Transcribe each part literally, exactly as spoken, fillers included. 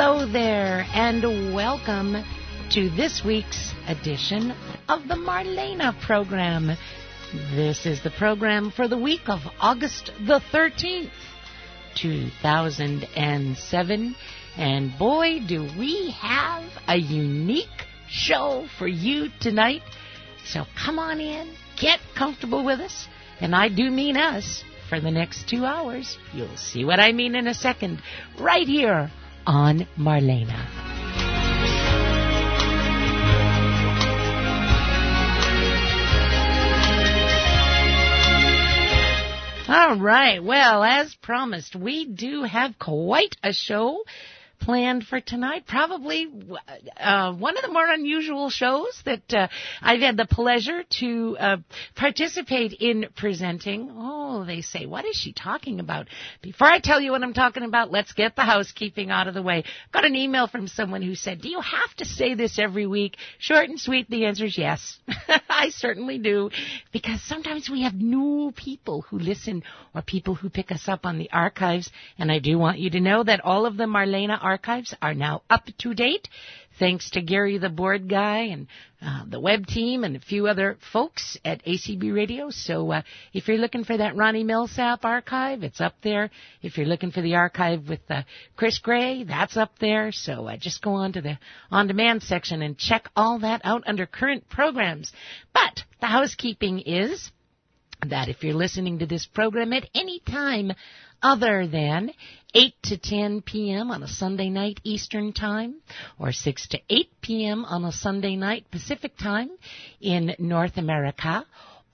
Hello there, and welcome to this week's edition of the Marlena program. This is the program for the week of August the thirteenth, two thousand seven. And boy, do we have a unique show for you tonight. So come on in, get comfortable with us, and I do mean us, for the next two hours. You'll see what I mean in a second, right here on Marlena. All right, well, as promised, we do have quite a show planned for tonight. Probably uh, one of the more unusual shows that uh, I've had the pleasure to uh, participate in presenting. Oh, they say, what is she talking about? Before I tell you what I'm talking about, let's get the housekeeping out of the way. Got an email from someone who said, do you have to say this every week? Short and sweet, the answer is yes. I certainly do, because sometimes we have new people who listen or people who pick us up on the archives, and I do want you to know that all of the Marlena archives are now up to date, thanks to Gary the board guy and uh, the web team and a few other folks at A C B Radio. So uh, if you're looking for that Ronnie Millsap archive, it's up there. If you're looking for the archive with uh, Chris Gray, that's up there. So uh, just go on to the on-demand section and check all that out under current programs. But the housekeeping is that if you're listening to this program at any time other than eight to ten p.m. on a Sunday night Eastern Time, or six to eight p.m. on a Sunday night Pacific Time in North America,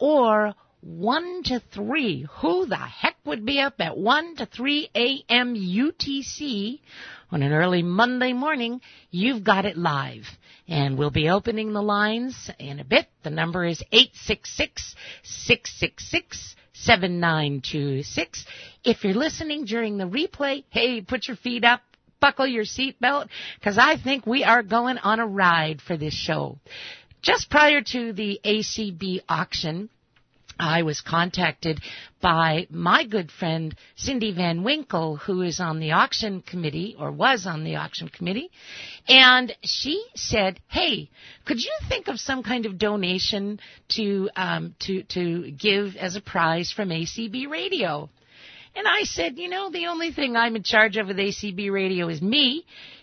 or one to three, who the heck would be up at one to three a.m. U T C on an early Monday morning? You've got it live. And we'll be opening the lines in a bit. The number is eight six six, six six six, seven nine two six. If you're listening during the replay, hey, put your feet up, buckle your seatbelt, because I think we are going on a ride for this show. Just prior to the A C B auction, I was contacted by my good friend Cindy Van Winkle, who is on the auction committee, or was on the auction committee, and she said, hey, could you think of some kind of donation to um, to to give as a prize from A C B Radio? And I said, you know, the only thing I'm in charge of with A C B Radio is me,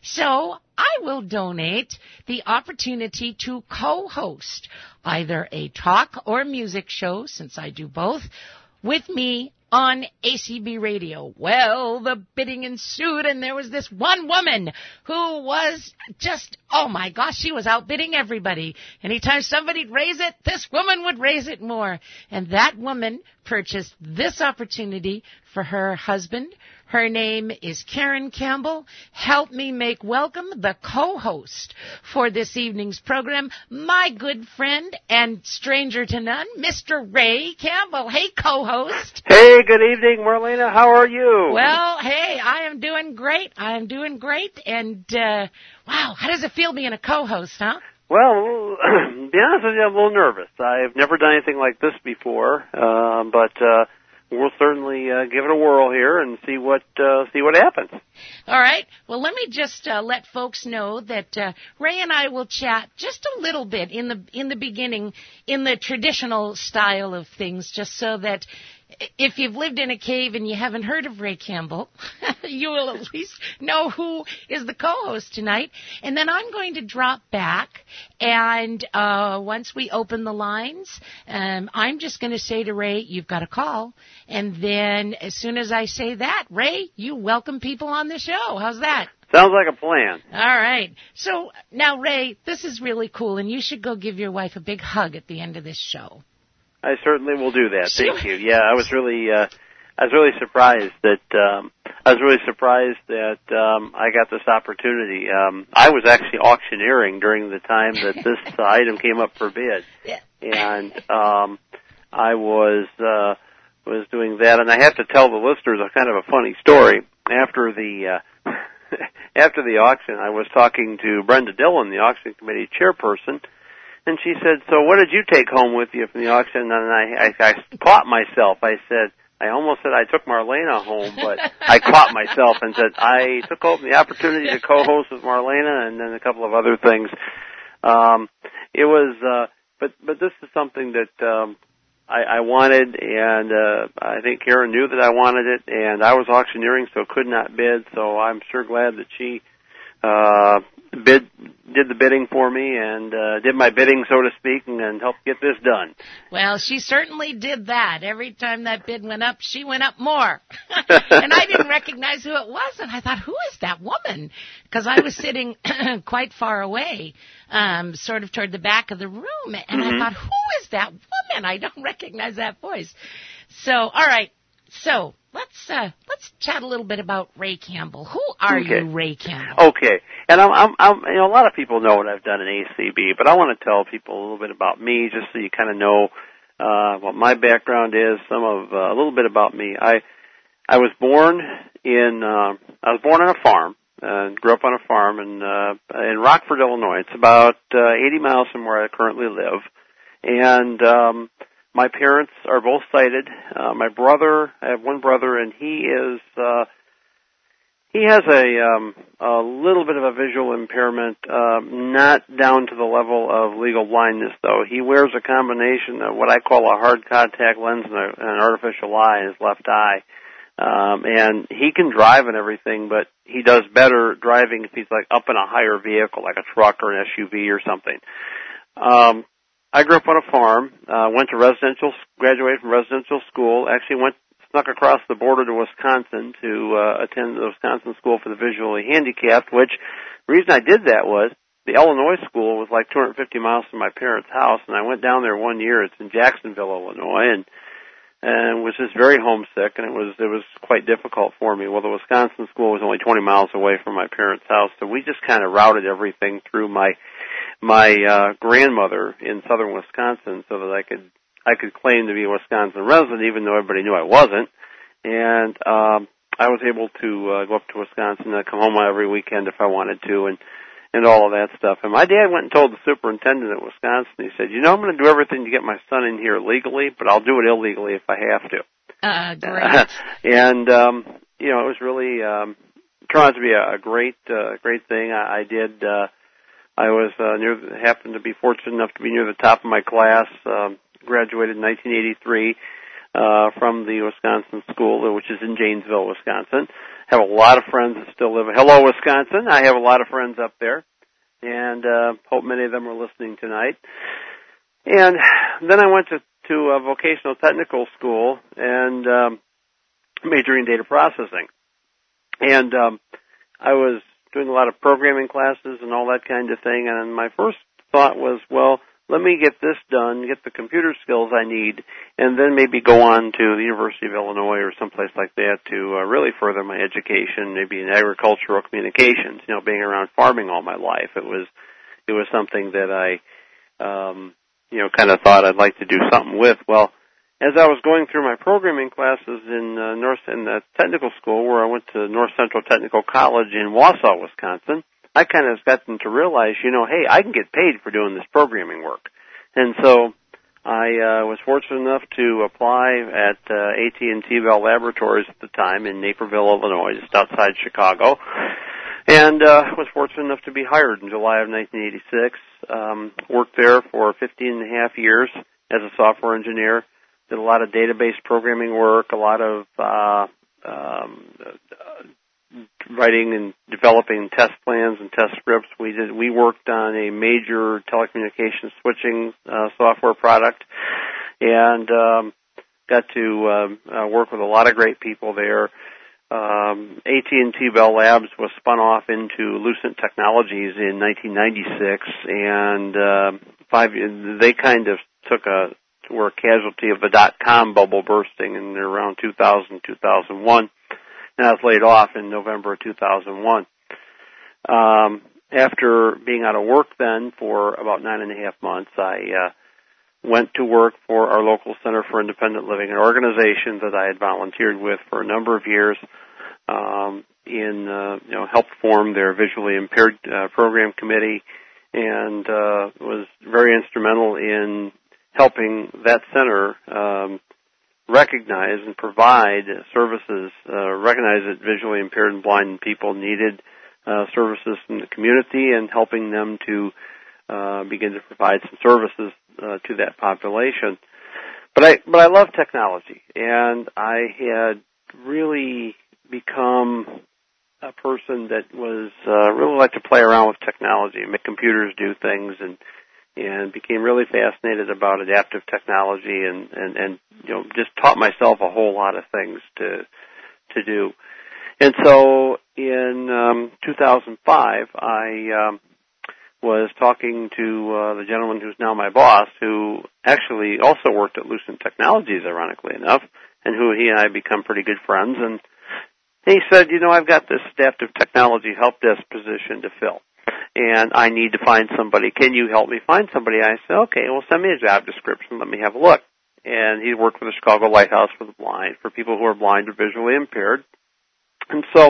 so I will donate the opportunity to co-host either a talk or music show, since I do both, with me on A C B Radio. Well, the bidding ensued, and there was this one woman who was just, oh my gosh, she was outbidding everybody. Anytime somebody'd raise it, this woman would raise it more. And that woman purchased this opportunity for her husband. Her name is Karen Campbell. Help me make welcome the co-host for this evening's program, my good friend and stranger to none, Mister Ray Campbell. Hey, co-host. Hey, good evening, Marlena. How are you? Well, hey, I am doing great. I am doing great. And, uh, wow, how does it feel being a co-host, huh? Well, to be honest with you, I'm a little nervous. I've never done anything like this before, uh, but uh, we'll certainly uh, give it a whirl here and see what uh, see what happens. All right. Well, let me just uh, let folks know that uh, Ray and I will chat just a little bit in the in the beginning in the traditional style of things, just so that if you've lived in a cave and you haven't heard of Ray Campbell, you will at least know who is the co-host tonight. And then I'm going to drop back, and uh, once we open the lines, um, I'm just going to say to Ray, you've got a call. And then as soon as I say that, Ray, you welcome people on the show. How's that? Sounds like a plan. All right. So now, Ray, this is really cool, and you should go give your wife a big hug at the end of this show. I certainly will do that. Thank you. Yeah, I was really, uh, I was really surprised that, um, I was really surprised that, um, I got this opportunity. Um, I was actually auctioneering during the time that this uh, item came up for bid. Yeah. And, um, I was, uh, was doing that, and I have to tell the listeners a kind of a funny story. After the, uh, after the auction, I was talking to Brenda Dillon, the auction committee chairperson, and she said, so what did you take home with you from the auction? And I, I, I caught myself. I said, I almost said I took Marlena home, but I caught myself and said I took the opportunity to co-host with Marlena and then a couple of other things. Um, it was, uh, but but this is something that um, I, I wanted, and uh, I think Karen knew that I wanted it, and I was auctioneering, so could not bid. So I'm sure glad that she uh, bid did the bidding for me and uh, did my bidding, so to speak, and, and helped get this done. Well, she certainly did that. Every time that bid went up, she went up more. And I didn't recognize who it was, and I thought, who is that woman? Because I was sitting quite far away, um, sort of toward the back of the room, and mm-hmm. I thought, who is that woman? I don't recognize that voice. So, all right, so let's uh, let's chat a little bit about Ray Campbell. Who are okay. you, Ray Campbell? Okay, and I'm, I'm, I'm, you know, a lot of people know what I've done in A C B, but I want to tell people a little bit about me, just so you kind of know uh, what my background is. Some of uh, a little bit about me. I I was born in uh, I was born on a farm and grew up on a farm in uh, in Rockford, Illinois. It's about uh, eighty miles from where I currently live, and um, my parents are both sighted. Uh, my brother, I have one brother, and he is, uh, he has a, um, a little bit of a visual impairment, uh, not down to the level of legal blindness, though. He wears a combination of what I call a hard contact lens and, a, and an artificial eye in his left eye. Um, and he can drive and everything, but he does better driving if he's like up in a higher vehicle, like a truck or an S U V or something. Um, I grew up on a farm, uh, went to residential, graduated from residential school, actually went, snuck across the border to Wisconsin to, uh, attend the Wisconsin School for the Visually Handicapped, which, the reason I did that was, the Illinois school was like two hundred fifty miles from my parents' house, and I went down there one year. It's in Jacksonville, Illinois, and, and was just very homesick, and it was, it was quite difficult for me. Well, the Wisconsin school was only twenty miles away from my parents' house, so we just kind of routed everything through my, my uh grandmother in southern Wisconsin so that I could I could claim to be a Wisconsin resident even though everybody knew I wasn't. And um I was able to uh, go up to Wisconsin and come home every weekend if I wanted to and and all of that stuff. And my dad went and told the superintendent at Wisconsin, he said, you know, I'm going to do everything to get my son in here legally, but I'll do it illegally if I have to. Uh, great. and um you know, it was really um turned out to be a, a great uh, great thing. I, I did uh I was uh, near, happened to be fortunate enough to be near the top of my class. Um, graduated in nineteen eighty-three uh, from the Wisconsin School, which is in Janesville, Wisconsin. Have a lot of friends that still live. Hello, Wisconsin! I have a lot of friends up there, and uh, hope many of them are listening tonight. And then I went to to a vocational technical school and um, majoring in data processing. And um, I was doing a lot of programming classes and all that kind of thing, and my first thought was, well, let me get this done, get the computer skills I need, and then maybe go on to the University of Illinois or someplace like that to uh, really further my education, maybe in agricultural communications. You know, being around farming all my life, it was it was something that I, um, you know, kind of thought I'd like to do something with. Well, as I was going through my programming classes in uh, North in the technical school, where I went to North Central Technical College in Wausau, Wisconsin, I kind of gotten to realize, you know, hey, I can get paid for doing this programming work. And so I uh, was fortunate enough to apply at uh, A T and T Bell Laboratories at the time in Naperville, Illinois, just outside Chicago, and uh, was fortunate enough to be hired in July of nineteen eighty-six. Um, worked there for fifteen and a half years as a software engineer. Did a lot of database programming work, a lot of uh, um, uh, writing and developing test plans and test scripts. We did. We worked on a major telecommunications switching uh, software product, and um, got to um, uh, work with a lot of great people there. Um, A T and T Bell Labs was spun off into Lucent Technologies in nineteen ninety-six, and uh, five. They kind of took a were a casualty of the dot-com bubble bursting in around two thousand, two thousand one, and I was laid off in November of two thousand one. Um, after being out of work then for about nine and a half months, I uh, went to work for our local Center for Independent Living, an organization that I had volunteered with for a number of years, um, in uh, you know helped form their visually impaired uh, program committee, and uh, was very instrumental in helping that center um, recognize and provide services, uh, recognize that visually impaired and blind people needed uh, services from the community and helping them to uh, begin to provide some services uh, to that population. But I, but I love technology, and I had really become a person that was uh, really like to play around with technology and make computers do things, and and became really fascinated about adaptive technology, and, and, and you know just taught myself a whole lot of things to to do. And so in um, two thousand five, I um, was talking to uh, the gentleman who's now my boss, who actually also worked at Lucent Technologies, ironically enough, and who he and I become pretty good friends. And he said, you know, I've got this adaptive technology help desk position to fill, and I need to find somebody. Can you help me find somebody? I said, okay, well, send me a job description. Let me have a look. And he worked for the Chicago Lighthouse for the Blind, for people who are blind or visually impaired. And so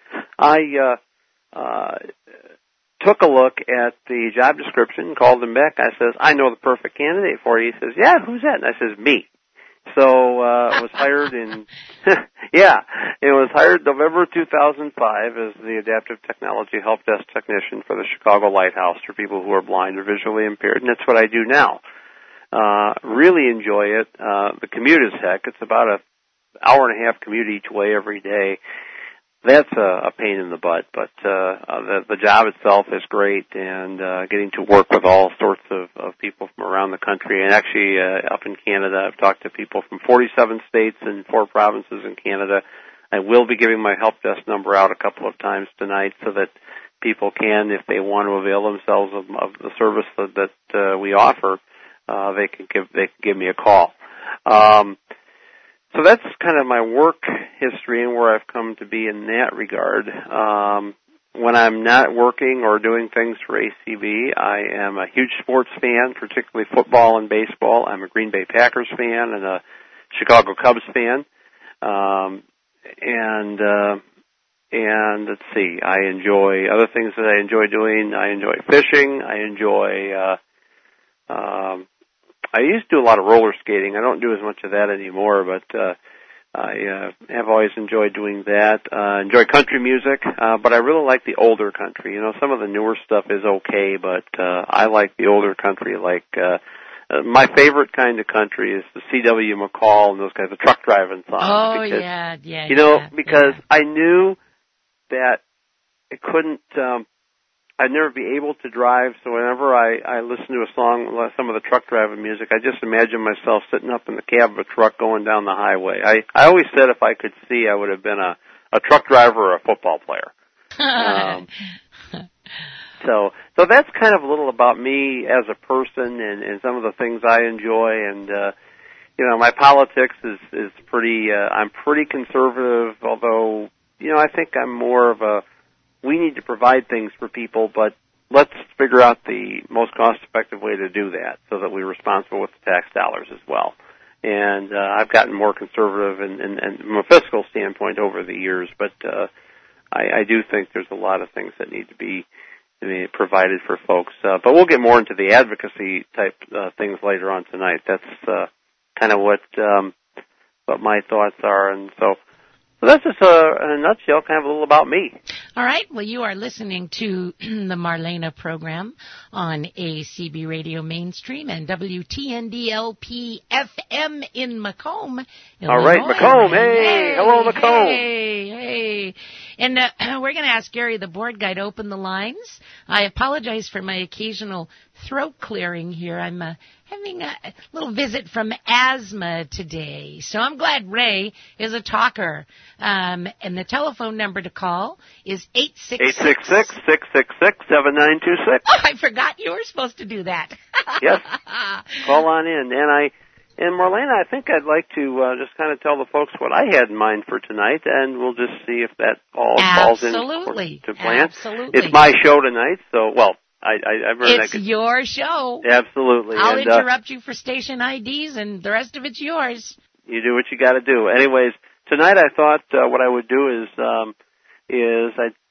I uh, uh, took a look at the job description, called him back. I says, I know the perfect candidate for you. He says, yeah, who's that? And I says, me. So uh, I was hired in, yeah, it was hired November two thousand five as the Adaptive Technology Help Desk Technician for the Chicago Lighthouse for people who are blind or visually impaired, and that's what I do now. Uh, really enjoy it. Uh, the commute is heck. It's about an hour and a half commute each way every day. That's a, a pain in the butt, but uh, uh, the, the job itself is great, and uh, getting to work with all sorts of, of people from around the country. And actually, uh, up in Canada, I've talked to people from forty-seven states and four provinces in Canada. I will be giving my help desk number out a couple of times tonight so that people can, if they want to avail themselves of, of the service that, that uh, we offer, uh, they can give they can give me a call. Um, So that's kind of my work history and where I've come to be in that regard. Um, when I'm not working or doing things for A C B, I am a huge sports fan, particularly football and baseball. I'm a Green Bay Packers fan and a Chicago Cubs fan. Um, and uh, and let's see, I enjoy other things that I enjoy doing. I enjoy fishing. I enjoy. Uh, um, I used to do a lot of roller skating. I don't do as much of that anymore, but uh, I uh, have always enjoyed doing that. Uh, enjoy country music, uh, but I really like the older country. You know, some of the newer stuff is okay, but uh, I like the older country. Like uh, uh, my favorite kind of country is the C W McCall and those guys, the truck driving songs. Oh because, yeah, yeah. You know, yeah, because yeah. I knew that it couldn't. Um, I'd never be able to drive, so whenever I, I listen to a song, some of the truck driving music, I just imagine myself sitting up in the cab of a truck going down the highway. I, I always said if I could see, I would have been a, a truck driver or a football player. um, so, so that's kind of a little about me as a person and, and some of the things I enjoy. And, uh, you know, my politics is, is pretty, uh, I'm pretty conservative, although, you know, I think I'm more of a, we need to provide things for people, but let's figure out the most cost-effective way to do that so that we're responsible with the tax dollars as well. And uh, I've gotten more conservative and, and, and from a fiscal standpoint over the years, but uh, I, I do think there's a lot of things that need to be I mean, provided for folks. Uh, but we'll get more into the advocacy type uh, things later on tonight. That's uh, kind of what um, what my thoughts are, and so. So that's just, uh, in a nutshell, kind of a little about me. All right. Well, you are listening to the Marlena program on A C B Radio Mainstream and W T N D L P F M in Macomb, Illinois. All right, Macomb. Hey, hey hello, Macomb. Hey, hey. And uh, we're going to ask Gary, the board guy, to open the lines. I apologize for my occasional throat clearing here. I'm uh, having a little visit from asthma today. So I'm glad Ray is a talker. Um, and the telephone number to call is eight six six, six six six, seven nine two six. Oh, I forgot you were supposed to do that. Yes. Call on in. And I, and Marlena, I think I'd like to uh, just kind of tell the folks what I had in mind for tonight, and we'll just see if that all Absolutely. falls in to plan. Absolutely. It's my show tonight, so, well, I, I, I've It's your show. Absolutely. I'll and, interrupt uh, you for station I Ds, and the rest of it's yours. You do what you got to do. Anyways, tonight I thought uh, what I would do is um, is I'd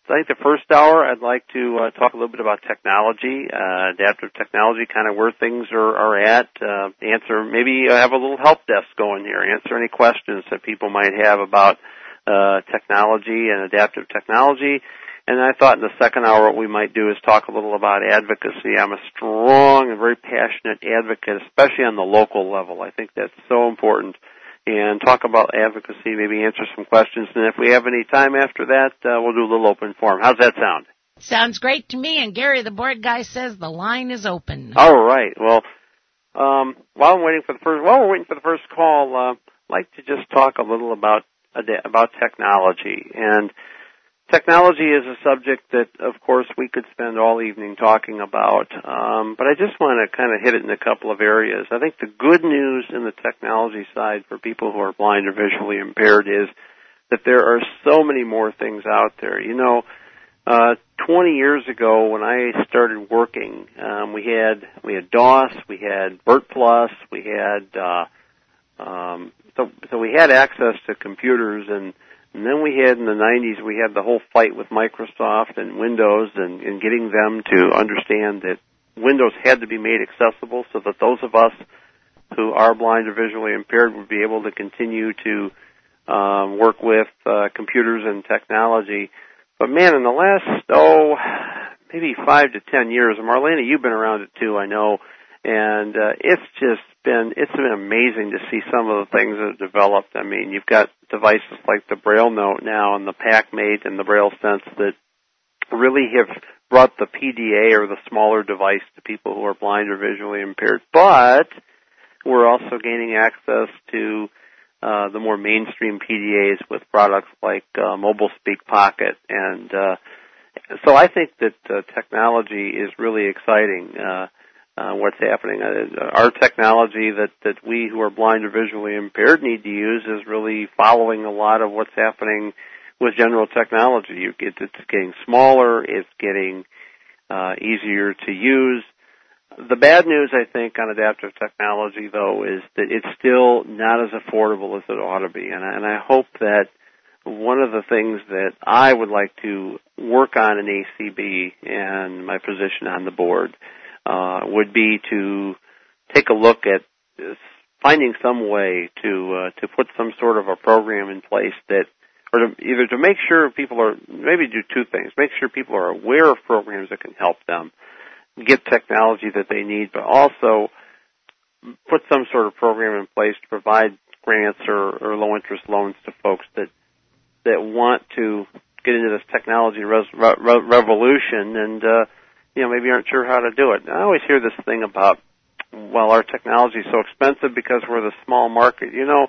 I think the first hour, I'd like to uh, talk a little bit about technology, uh, adaptive technology, kind of where things are, are at. Uh, answer, maybe have a little help desk going here. Answer any questions that people might have about uh, technology and adaptive technology. And I thought in the second hour what we might do is talk a little about advocacy. I'm a strong and very passionate advocate, especially on the local level. I think that's so important. And talk about advocacy, maybe answer some questions. And if we have any time after that, uh, we'll do a little open forum. How's that sound? Sounds great to me. And Gary, the board guy, says the line is open. All right. Well, um, while I'm waiting for the first, while we're waiting for the first call, uh, I'd like to just talk a little about about technology. And technology is a subject that, of course, we could spend all evening talking about, um, but I just want to kind of hit it in a couple of areas. I think the good news in the technology side for people who are blind or visually impaired is that there are so many more things out there. You know, uh, twenty years ago when I started working, um, we had we had DOS, we had BERT+, we had uh, um, so so we had access to computers. And And then we had in the nineties, we had the whole fight with Microsoft and Windows and, and getting them to understand that Windows had to be made accessible so that those of us who are blind or visually impaired would be able to continue to um, work with uh, computers and technology. But man, in the last, oh, maybe five to ten years, and Marlena, you've been around it too, I know, and uh, it's just been, it's been amazing to see some of the things that have developed. I mean, you've got devices like the Braille Note now and the PacMate and the Braille Sense that really have brought the P D A or the smaller device to people who are blind or visually impaired. But we're also gaining access to uh, the more mainstream P D As with products like uh, Mobile Speak Pocket. And uh, so I think that uh, technology is really exciting. Uh, Uh, what's happening. Uh, our technology that, that we who are blind or visually impaired need to use is really following a lot of what's happening with general technology. You get, it's getting smaller, it's getting uh, easier to use. The bad news, I think, on adaptive technology, though, is that it's still not as affordable as it ought to be. And I, and I hope that one of the things that I would like to work on in A C B and my position on the board Uh, would be to take a look at finding some way to uh, to put some sort of a program in place that, or to, either to make sure people are, maybe do two things: make sure people are aware of programs that can help them get technology that they need, but also put some sort of program in place to provide grants or, or low interest loans to folks that that want to get into this technology res- re- revolution and. Uh, you know, maybe aren't sure how to do it. I always hear this thing about, well, our technology is so expensive because we're the small market. You know,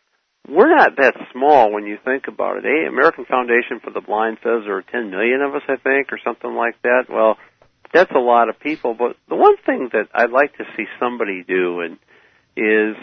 we're not that small when you think about it. The American Foundation for the Blind says there are ten million of us, I think, or something like that. Well, that's a lot of people. But the one thing that I'd like to see somebody do and is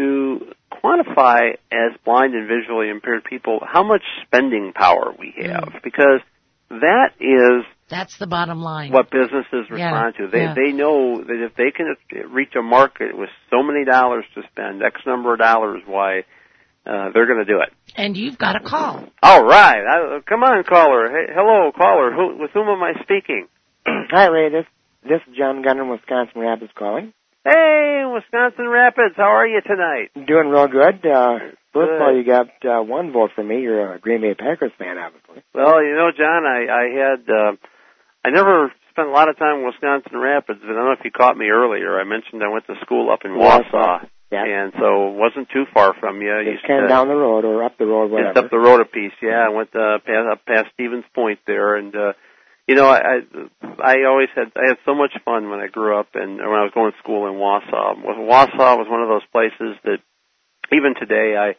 to quantify as blind and visually impaired people how much spending power we have, mm. because that is That's the bottom line. What businesses respond yeah, to. They yeah. they know that if they can reach a market with so many dollars to spend, X number of dollars, why uh, they're going to do it. And you've got a call. All right. I, come on, caller. Hey, hello, caller. Who, with whom am I speaking? Hi, Ray. This, this is John Gunner, Wisconsin Rapids calling. Hey, Wisconsin Rapids. How are you tonight? Doing real good. Uh, first good. of all, you got uh, one vote for me. You're a Green Bay Packers fan, obviously. Well, you know, John, I, I had... Uh, I never spent a lot of time in Wisconsin Rapids, but I don't know if you caught me earlier. I mentioned I went to school up in Wausau, yeah. and so it wasn't too far from you. Just kind of down the road or up the road, whatever. Just up the road a piece, yeah. I went uh, past, up past Stevens Point there, and uh, you know, I, I I always had I had so much fun when I grew up and when I was going to school in Wausau. Wausau was one of those places that even today I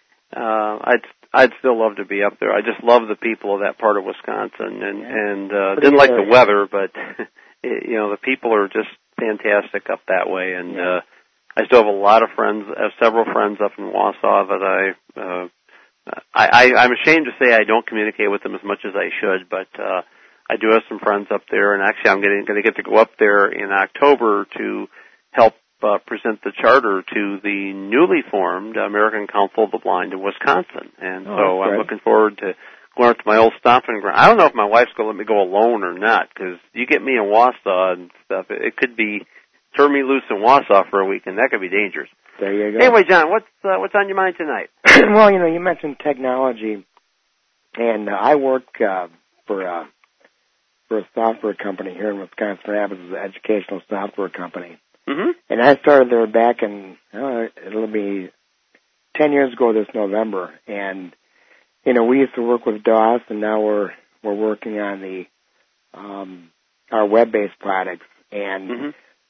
uh, I'd I'd still love to be up there. I just love the people of that part of Wisconsin, and yeah. and uh, didn't like the weather, but it, you know, the people are just fantastic up that way. And yeah. uh, I still have a lot of friends, I have several friends up in Wausau that I, uh, I, I I'm ashamed to say I don't communicate with them as much as I should, but uh, I do have some friends up there, and actually I'm getting going to get to go up there in October to help. Uh, present the charter to the newly formed American Council of the Blind in Wisconsin. And oh, so I'm good. looking forward to going up to my old stomping ground. I don't know if my wife's going to let me go alone or not, because you get me in Wausau and stuff, it, it could be turn me loose in Wausau for a week, and that could be dangerous. There you go. Anyway, John, what's uh, what's on your mind tonight? Well, you know, you mentioned technology, and uh, I work uh, for uh, for a software company here in Wisconsin Rapids, an educational software company. Mm-hmm. And I started there back in, uh, it'll be ten years ago this November. And, you know, we used to work with DOS, and now we're we're working on the um, our web-based products. And mm-hmm.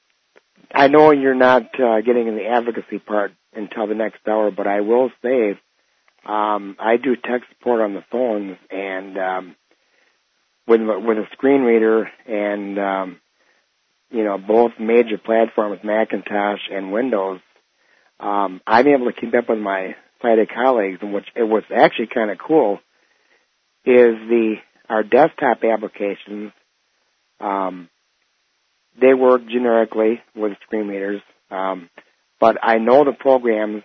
I know you're not uh, getting in the advocacy part until the next hour, but I will say um, I do tech support on the phones, and um, with with a screen reader and um, you know, both major platforms, Macintosh and Windows, um, I'm able to keep up with my sighted colleagues, and which it was actually kind of cool is the our desktop applications. Um, they work generically with screen readers, um, but I know the programs.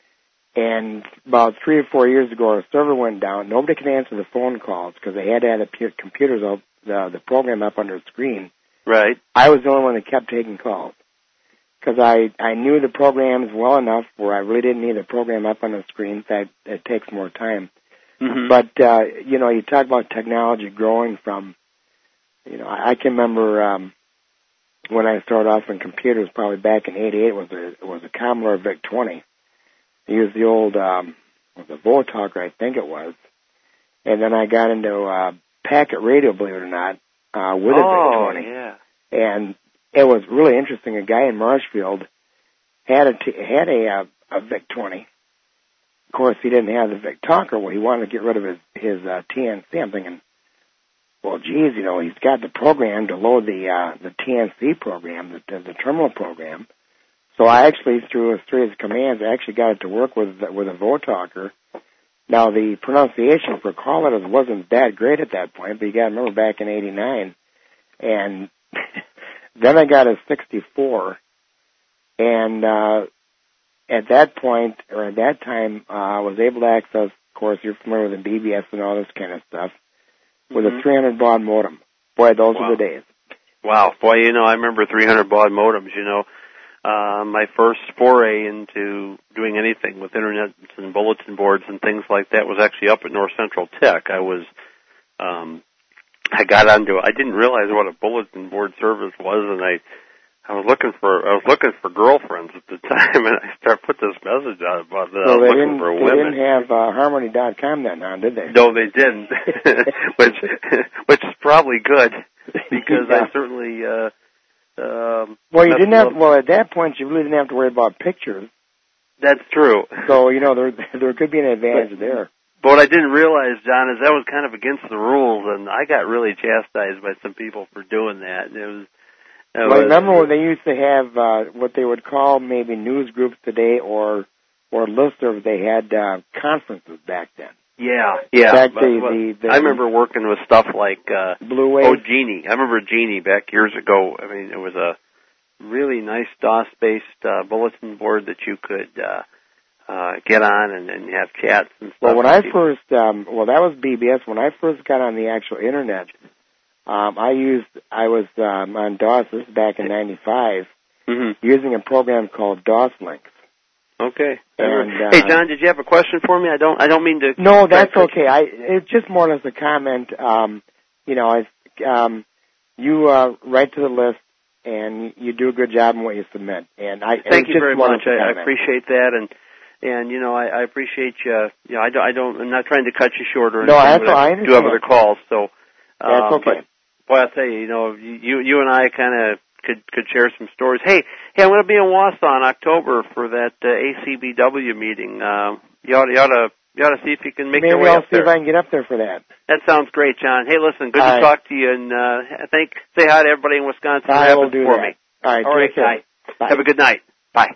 And about three or four years ago, our server went down. Nobody could answer the phone calls because they had to have the computers up, the, the program up on their screen. Right. I was the only one that kept taking calls because I, I knew the programs well enough where I really didn't need the program up on the screen. In fact, it takes more time. Mm-hmm. But, uh, you know, you talk about technology growing from, you know, I, I can remember um, when I started off in computers probably back in eighty-eight, it was a, it was a Commodore VIC twenty. I used the old, um, was a Votalker, I think it was. And then I got into uh, packet radio, believe it or not. Uh, with a oh, VIC twenty. Yeah. And it was really interesting. A guy in Marshfield had a, t- had a, uh, a VIC twenty. Of course, he didn't have the VIC Talker. Well, he wanted to get rid of his, his uh, T N C. I'm thinking, well, geez, you know, he's got the program to load the uh, the T N C program, the, the, the terminal program. So I actually, through a series of commands, I actually got it to work with with a Votalker. Now, the pronunciation for call letters wasn't that great at that point, but you got to remember back in eighty-nine. And then I got a sixty-four. And uh, at that point, or at that time, uh, I was able to access, of course, you're familiar with the B B S and all this kind of stuff, with mm-hmm. a three hundred baud modem. Boy, those wow. were the days. Wow. Boy, you know, I remember three hundred baud modems, you know. Uh, my first foray into doing anything with internet and bulletin boards and things like that was actually up at North Central Tech. I was, um, I got onto, I didn't realize what a bulletin board service was, and I, I was looking for, I was looking for girlfriends at the time, and I started put this message out about that. So I was they looking didn't, for they women. didn't have uh, Harmony dot com then, huh, did they? No, they didn't, which, which is probably good because yeah. I certainly. Uh, Um, well, you didn't have. Well, at that point, you really didn't have to worry about pictures. That's true. So you know there there could be an advantage but, there. But what I didn't realize, John, is that was kind of against the rules, and I got really chastised by some people for doing that. It was. It well, was, remember when they used to have uh, what they would call maybe news groups today, or or listservs? They had uh, conferences back then. Yeah, yeah. Back but, the, but the, the I remember working with stuff like uh, Blue Wave. Oh, Genie. I remember Genie back years ago. I mean, it was a really nice DOS-based uh, bulletin board that you could uh, uh, get on and, and have chats and stuff. Well, when I first, um, well, that was B B S. When I first got on the actual internet, um, I used, I was um, on DOS. This is back in ninety-five, mm-hmm. using a program called DOSLinks. Okay. And, uh, hey, John, did you have a question for me? I don't. I don't mean to. No, that's okay. I it's just more or less a comment. Um, you know, I um, you uh, write to the list, and you do a good job in what you submit. And I thank you just very more much. or less a I, I comment. appreciate that, and and you know, I, I appreciate you. You know, I don't, I don't. I'm not trying to cut you short or no, anything. that's all. I I do have other calls, so um, that's okay. But, boy, I'll tell you, you know, you you and I kind of could could share some stories. Hey, hey, I'm going to be in Wausau in October for that uh, A C B W meeting. Uh, you ought, you ought to you ought to see if you can make Maybe your way I'll up see there. if I can get up there for that. That sounds great, John. Hey, listen, good all to right. talk to you, and uh, thank say hi to everybody in Wisconsin. I will Rapids do for that. me. All right, all right, care. Bye. Have a good night. Bye.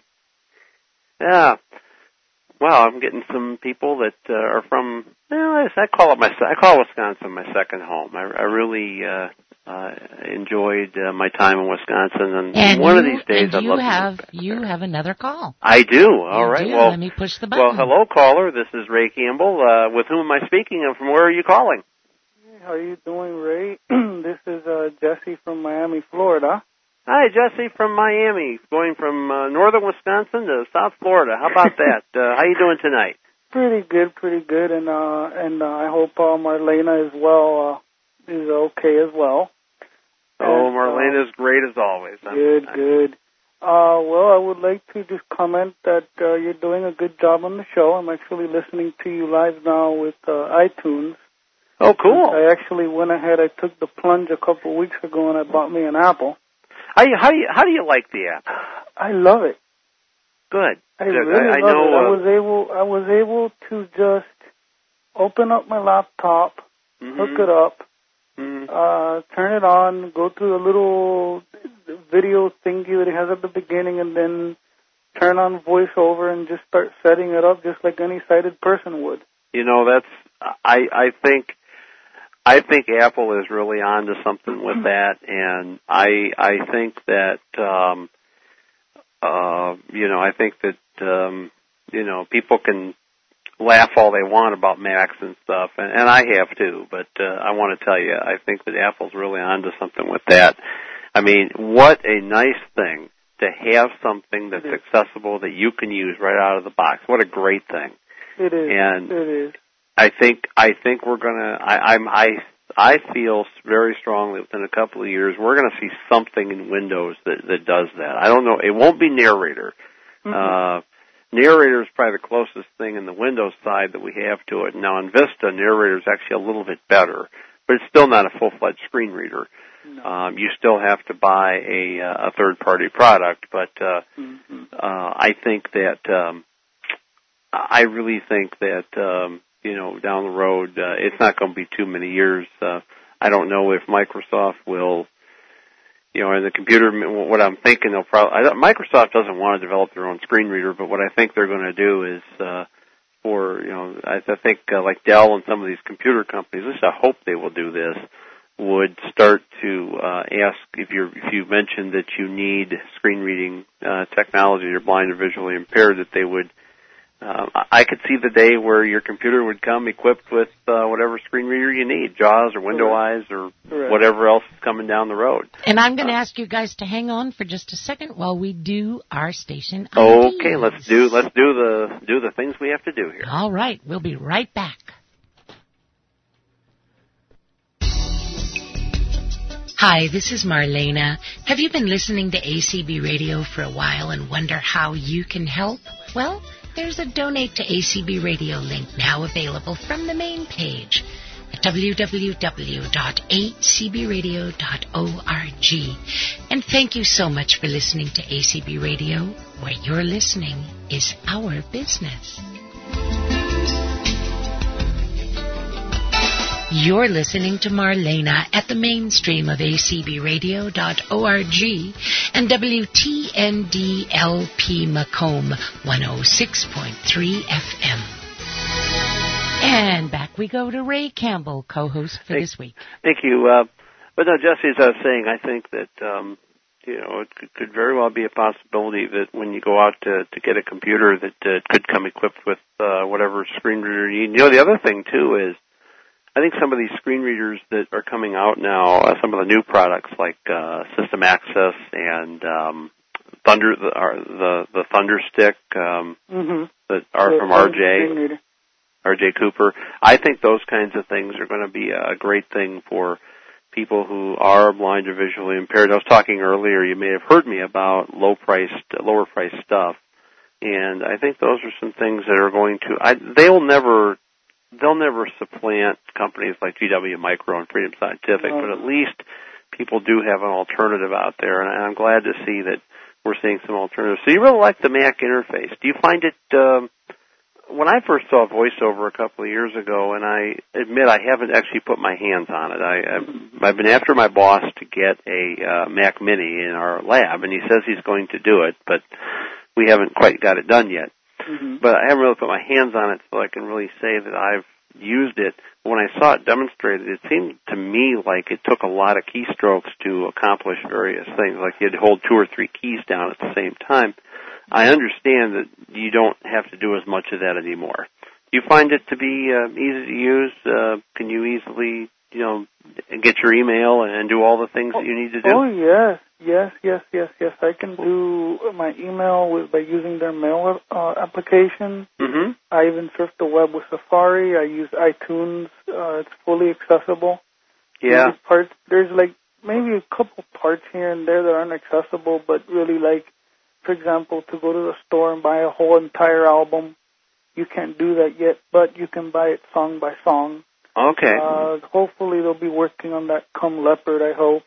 Yeah. Wow, I'm getting some people that uh, are from. Well, I call it my. I call Wisconsin my second home. I, I really. Uh, uh, enjoyed uh, my time in Wisconsin, and, and one you, of these days and I'd you love have, to move back you there. have another call. I do. All you right. Do. Well, let me push the button. Well, hello, caller. This is Ray Campbell. Uh, with whom am I speaking, and from where are you calling? How are you doing, Ray? This is uh, Jesse from Miami, Florida. Hi, Jesse from Miami, going from uh, northern Wisconsin to South Florida. How about that? uh, how you doing tonight? Pretty good, pretty good, and uh, and uh, I hope uh, Marlena as well uh, is okay as well. Oh, and, Marlena's uh, great as always. Good, I'm, good. Uh, well, I would like to just comment that uh, you're doing a good job on the show. I'm actually listening to you live now with uh, iTunes. Oh, cool. I actually went ahead. I took the plunge a couple of weeks ago, and I bought me an Apple. How do you, how do you, how do you like the app? I love it. Good. I Good. really I, I love know, it. I uh, was able. I was able to just open up my laptop, mm-hmm. hook it up, mm-hmm. uh, turn it on, go through a little video thingy that it has at the beginning, and then turn on voiceover and just start setting it up just like any sighted person would. You know, that's I I think. I think Apple is really onto something with that, and I I think that um, uh, you know I think that um, you know people can laugh all they want about Macs and stuff, and, and I have too. But uh, I want to tell you, I think that Apple's really onto something with that. I mean, what a nice thing to have something that's accessible that you can use right out of the box. What a great thing! It is. And it is. I think I think we're gonna. I, I'm I I feel very strongly within a couple of years we're gonna see something in Windows that that does that. I don't know. It won't be Narrator. Mm-hmm. Uh, Narrator is probably the closest thing in the Windows side that we have to it. Now in Vista, Narrator is actually a little bit better, but it's still not a full-fledged screen reader. No. Um, you still have to buy a a third-party product, but uh, mm-hmm. uh, I think that um, I really think that. Um, You know, down the road, uh, it's not going to be too many years. Uh, I don't know if Microsoft will, you know, in the computer. What I'm thinking, they'll probably. Microsoft doesn't want to develop their own screen reader, but what I think they're going to do is, uh, for you know, I, I think uh, like Dell and some of these computer companies, at least I hope they will do this, would start to uh, ask if you if you mentioned that you need screen reading uh, technology, you're blind or visually impaired, that they would. Uh, I could see the day where your computer would come equipped with uh, whatever screen reader you need, JAWS or Window Eyes or Correct. Whatever else is coming down the road. And I'm going to uh, ask you guys to hang on for just a second while we do our station I Ds. Okay, let's do let's do the do the things we have to do here. All right, we'll be right back. Hi, this is Marlena. Have you been listening to A C B Radio for a while and wonder how you can help? Well, there's a Donate to A C B Radio link now available from the main page at w w w dot a c b radio dot org. And thank you so much for listening to A C B Radio, where your listening is our business. You're listening to Marlena at the mainstream of a c b radio dot org and W T N D L P Macomb one oh six point three F M. And back we go to Ray Campbell, co-host for thank, this week. Thank you. Uh, but no, Jesse, as I was saying, I think that um, you know it could, could very well be a possibility that when you go out to, to get a computer, that uh, it could come equipped with uh, whatever screen reader you need. You know, the other thing too is. I think some of these screen readers that are coming out now, uh, some of the new products like uh, System Access and um, Thunder, the, uh, the the Thunder Stick um, mm-hmm. that are the, from R J, R J Cooper. I think those kinds of things are going to be a great thing for people who are blind or visually impaired. I was talking earlier. You may have heard me about low priced, lower priced stuff, and I think those are some things that are going to. I, they'll never. They'll never supplant companies like G W Micro and Freedom Scientific, no. but at least people do have an alternative out there, and I'm glad to see that we're seeing some alternatives. So you really like the Mac interface. Do you find it, um, when I first saw VoiceOver a couple of years ago, and I admit I haven't actually put my hands on it, I, I've, I've been after my boss to get a uh, Mac Mini in our lab, and he says he's going to do it, but we haven't quite got it done yet. Mm-hmm. But I haven't really put my hands on it so I can really say that I've used it. When I saw it demonstrated, it seemed to me like it took a lot of keystrokes to accomplish various things, like you'd hold two or three keys down at the same time. I understand that you don't have to do as much of that anymore. Do you find it to be uh, easy to use? Uh, can you easily, you know, get your email and do all the things that you need to do? Oh, yes. Yes, yes, yes, yes. I can do my email with by using their mail uh, application. Mm-hmm. I even surf the web with Safari. I use iTunes. Uh, it's fully accessible. Yeah. There's parts, there's like maybe a couple parts here and there that aren't accessible, but really like, for example, to go to the store and buy a whole entire album, you can't do that yet, but you can buy it song by song. Okay. Uh, hopefully they'll be working on that come Leopard, I hope.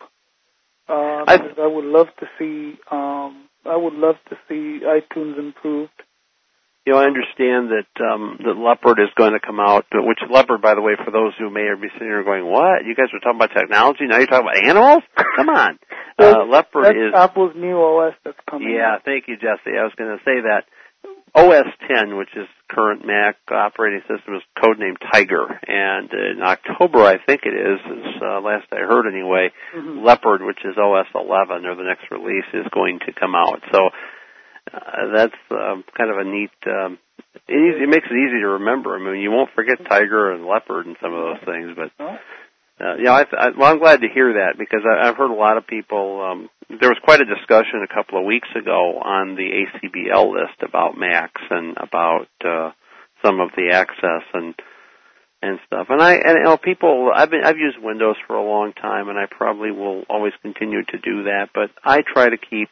Uh, I, I would love to see, um, I would love to see iTunes improved. You know, I understand that, um, that Leopard is going to come out, which Leopard, by the way, for those who may be sitting here going, what? You guys were talking about technology, now you're talking about animals? Come on. Uh, Leopard that's is... Apple's new O S that's coming Yeah, out. thank you, Jesse. I was going to say that. O S ten, which is current Mac operating system, is codenamed Tiger, and in October, I think it is, is uh, last I heard anyway, mm-hmm. Leopard, which is O S eleven, or the next release, is going to come out. So uh, that's um, kind of a neat. Um, it, easy, it makes it easy to remember. I mean, you won't forget Tiger and Leopard and some of those things, but. Uh, you know, I, I, well, I'm glad to hear that because I, I've heard a lot of people. Um, there was quite a discussion a couple of weeks ago on the A C B L list about Macs and about uh, some of the access and and stuff. And I, and you know, people. I've been I've used Windows for a long time, and I probably will always continue to do that. But I try to keep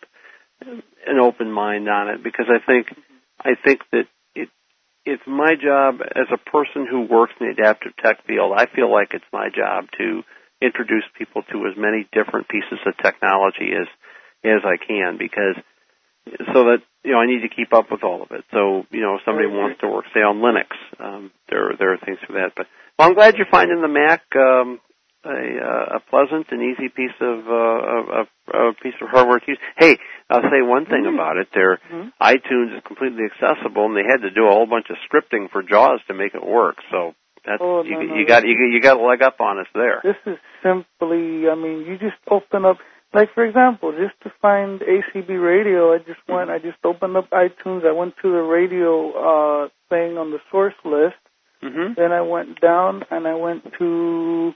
an open mind on it because I think I think that. It's my job as a person who works in the adaptive tech field. I feel like it's my job to introduce people to as many different pieces of technology as as I can, because so that you know I need to keep up with all of it. So you know, if somebody wants to work, say, on Linux, um, there there are things for that. But well, I'm glad you're finding the Mac um, a, a pleasant and easy piece of uh, a, a piece of hardware to use. Hey. I'll say one thing about it. Their mm-hmm. iTunes is completely accessible, and they had to do a whole bunch of scripting for JAWS to make it work. So that's oh, you, no, no, you got you, you got a leg up on us there. This is simply, I mean, you just open up, like for example, just to find A C B radio. I just went, I just opened up iTunes. I went to the radio uh, thing on the source list. Mm-hmm. Then I went down and I went to,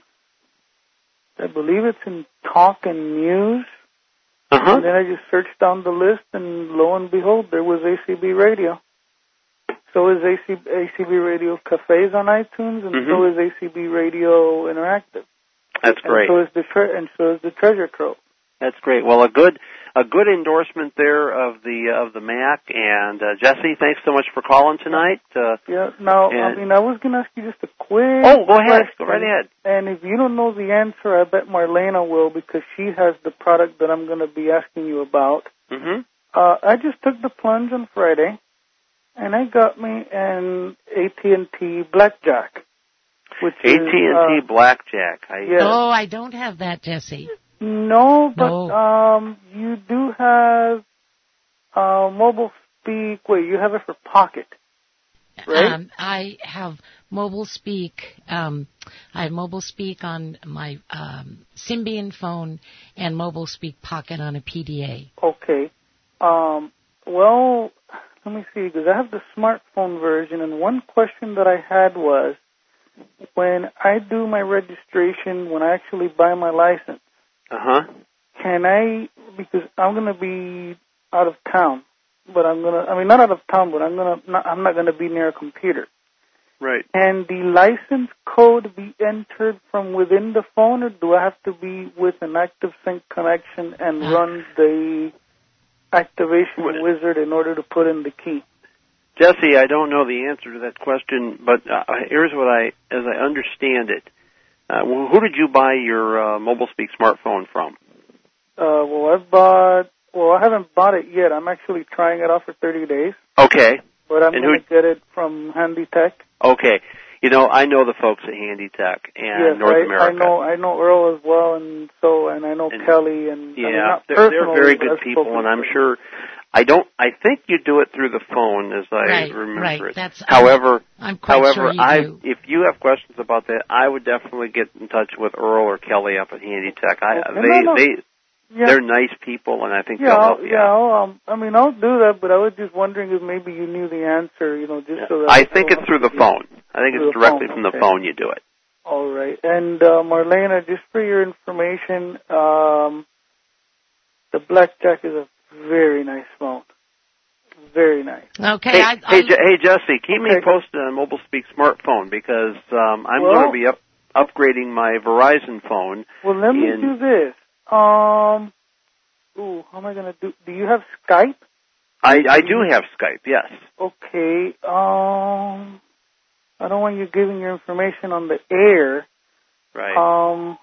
I believe it's in Talk and News. Uh-huh. And then I just searched down the list, and lo and behold, there was A C B Radio. So is A C B, A C B Radio Cafes on iTunes, and mm-hmm. so is A C B Radio Interactive. That's great. And so is the tre- and so is the Treasure Trove. That's great. Well, a good a good endorsement there of the uh, of the Mac. And uh, Jesse, thanks so much for calling tonight. Uh, yeah. Now, I mean, I was going to ask you just a quick. Oh, go ahead. question. Go right ahead. And if you don't know the answer, I bet Marlena will, because she has the product that I'm going to be asking you about. Mm-hmm. Uh, I just took the plunge on Friday, and I got me an A T and T Blackjack, which A T and T uh, Blackjack. I, yes. Oh, I don't have that, Jesse. No, but no. um, you do have uh, mobile speak. Wait, you have it for Pocket, right? Um, I have mobile speak. Um, I have mobile speak on my um, Symbian phone and mobile speak Pocket on a P D A. Okay. Um, well, let me see, because I have the smartphone version, and one question that I had was, when I do my registration, when I actually buy my license, Uh-huh. can I, because I'm going to be out of town, but I'm going to, I mean, not out of town, but I'm going to, I'm not going to be near a computer. Right. Can the license code be entered from within the phone, or do I have to be with an ActiveSync connection and run the activation wizard in order to put in the key? Jesse, I don't know the answer to that question, but uh, here's what I, as I understand it. Uh, who did you buy your uh, MobileSpeak smartphone from? Uh, well, I've bought, well, I haven't bought it yet. I'm actually trying it out for thirty days. Okay. But I'm and going to get it from Handy Tech. Okay. You know, I know the folks at Handy Tech and yes, North I, America. I know, I know Earl as well, and so, and I know and, Kelly, and yeah, I mean, not they're, they're personally, very but good I've people, spoken and I'm to them. sure. I don't. I think you do it through the phone, as I right, remember right. it. That's, however, I'm, I'm quite however, sure you I do. if you have questions about that, I would definitely get in touch with Earl or Kelly up at Handy Tech. I Okay. they No, no. they Yeah. they're nice people, and I think Yeah, they'll I'll, help you yeah. out. I'll, um, I mean, I'll do that, but I was just wondering if maybe you knew the answer, you know, just so that I think it's through the phone. I think Through it's the directly phone, from okay. the phone you do it. All right. And uh, Marlena, just for your information, um, the Blackjack is a very nice phone. Very nice. Okay. Hey, I, hey, I, Je- hey, Jesse, keep Okay. me posted on Mobile Speak smartphone because um, I'm Well- going to be up, upgrading my Verizon phone. Well, let me in, do this. Um, ooh, how am I going to do? Do you have Skype? I, I do have Skype, yes. Okay. Um, I don't want you giving your information on the air. Right. Um,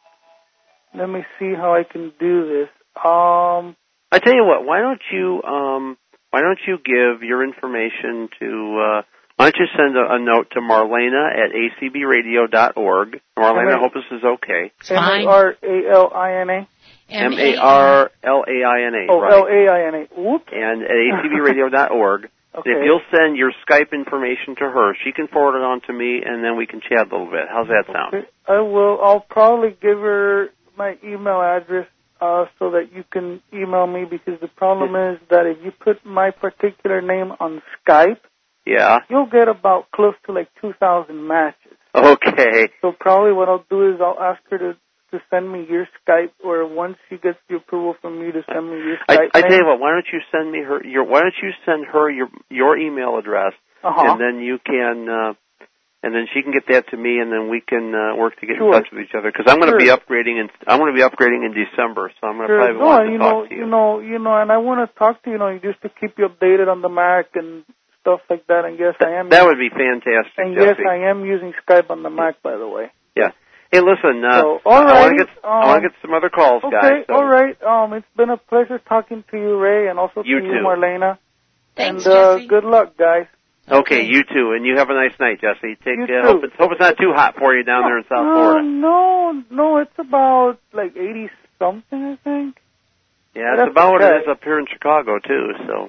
let me see how I can do this. Um, I tell you what, why don't you um, why don't you give your information to uh, why don't you send a, a note to Marlena at a c b radio dot org. Marlena, I hope this is okay. It's fine. M A R A L I N A? M A R L A I N A, Oh, right. L A I N A. Whoops. And at a c b radio dot org. Okay. If you'll send your Skype information to her, she can forward it on to me, and then we can chat a little bit. How's that sound? Okay. I will. I'll probably give her my email address uh, so that you can email me, because the problem is that if you put my particular name on Skype, Yeah. you'll get about close to like two thousand matches. Okay. So probably what I'll do is I'll ask her to, to send me your Skype, or once she gets the approval from you to send me your I, Skype I name. tell you what. Why don't you send me her your? Why don't you send her your your email address, Uh-huh. and then you can, uh, and then she can get that to me, and then we can uh, work to get Sure. in touch with each other. Because I'm going to Sure. be upgrading, and I'm going to be upgrading in December, so I'm going to Sure. probably No, want to you talk know, to you. you know, you know, and I want to talk to you, you know, just to keep you updated on the Mac and stuff like that. And yes, I am. That would be fantastic, And Jesse. yes, I am using Skype on the Mac, by the way. Yeah. Hey, listen. Uh, So, I all want right, to get I want um, to get some other calls, Okay, guys. So all right. Um, it's been a pleasure talking to you, Ray, and also You to you, too. Marlena. Thanks, and uh, Jesse. good luck, guys. Okay, you too, and you have a nice night, Jesse. Take You uh, too. hope it's hope it's not too hot for you down there in South no, Florida. No, no, it's about like eighty something, I think. Yeah, That's it's about what okay. it is up here in Chicago too. So,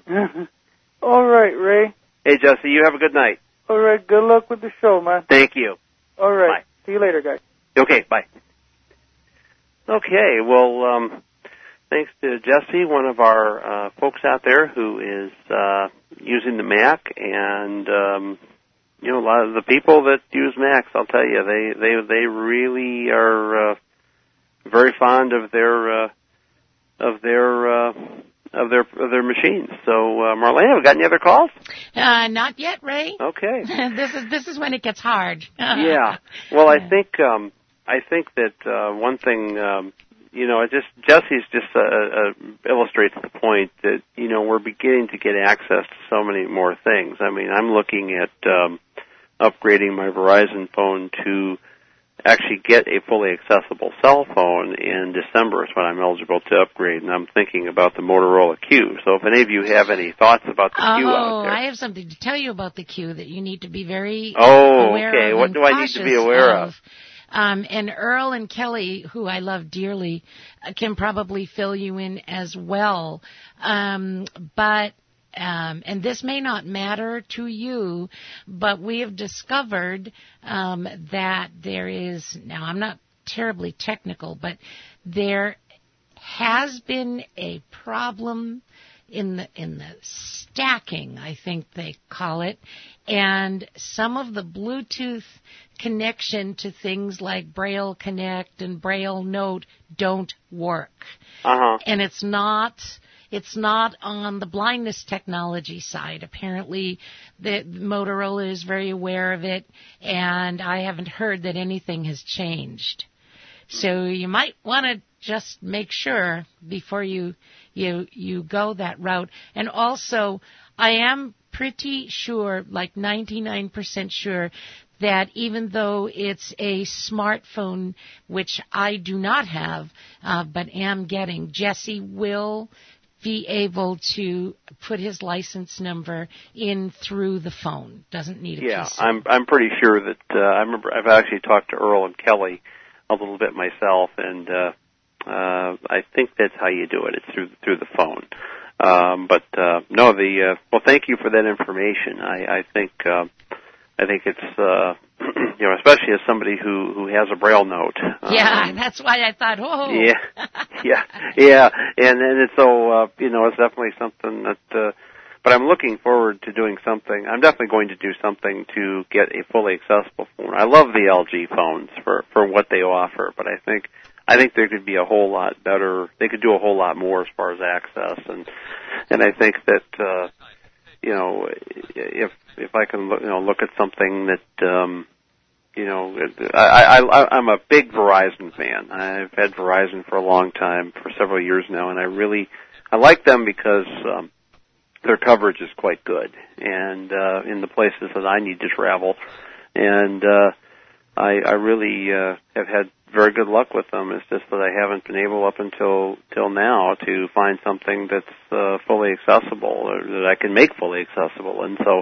All right, Ray. hey, Jesse, you have a good night. All right, good luck with the show, man. Thank you. All right. Bye. See you later, guys. Okay, bye. Okay, well, um, thanks to Jesse, one of our uh, folks out there who is uh, using the Mac, and um, you know, a lot of the people that use Macs, I'll tell you, they they they really are uh, very fond of their uh, of their uh, of their of their machines. So, uh, Marlena, have we got any other calls? Uh, not yet, Ray. Okay. this is this is when it gets hard. Yeah. Well, I think um, I think that uh, one thing, um, you know, it just Jesse's just uh, uh, illustrates the point that you know we're beginning to get access to so many more things. I mean, I'm looking at um, upgrading my Verizon phone to actually get a fully accessible cell phone in December is when I'm eligible to upgrade, and I'm thinking about the Motorola Q. So if any of you have any thoughts about the oh, Q out there. I have something to tell you about the Q that you need to be very Oh, aware okay. of What and do I need to be cautious aware of? Um, and Earl and Kelly, who I love dearly, uh, can probably fill you in as well. Um, but Um, and this may not matter to you, but we have discovered um, that there is, now I'm not terribly technical, but there has been a problem in the in the stacking, I think they call it, and some of the Bluetooth connection to things like Braille Connect and Braille Note don't work. Uh-huh. And it's not it's not on the blindness technology side. Apparently, the Motorola is very aware of it, and I haven't heard that anything has changed. So you might want to just make sure before you you you go that route. And also, I am pretty sure, like ninety-nine percent sure, that even though it's a smartphone, which I do not have, uh, but am getting, Jesse will be able to put his license number in through the phone. Doesn't need a yeah, P C. I'm I'm pretty sure that uh, I remember I've actually talked to Earl and Kelly a little bit myself, and uh, uh, I think that's how you do it. It's through through the phone. Um, but uh, no, the uh, well, thank you for that information. I, I think uh, I think it's uh, you know, especially as somebody who, who has a Braille note. Yeah, Um, that's why I thought, oh. Yeah, yeah, yeah, and and it's so uh, you know, it's definitely something that. Uh, but I'm looking forward to doing something. I'm definitely going to do something to get a fully accessible phone. I love the L G phones for for what they offer, but I think. I think there could be a whole lot better. They could do a whole lot more as far as access, and and I think that uh, you know if if I can look, you know look at something that um, you know I, I I'm a big Verizon fan. I've had Verizon for a long time, for several years now, and I really I like them because um, their coverage is quite good, and uh, in the places that I need to travel, and uh, I I really uh, have had very good luck with them. It's just that I haven't been able up until till now to find something that's uh, fully accessible, or that I can make fully accessible. And so,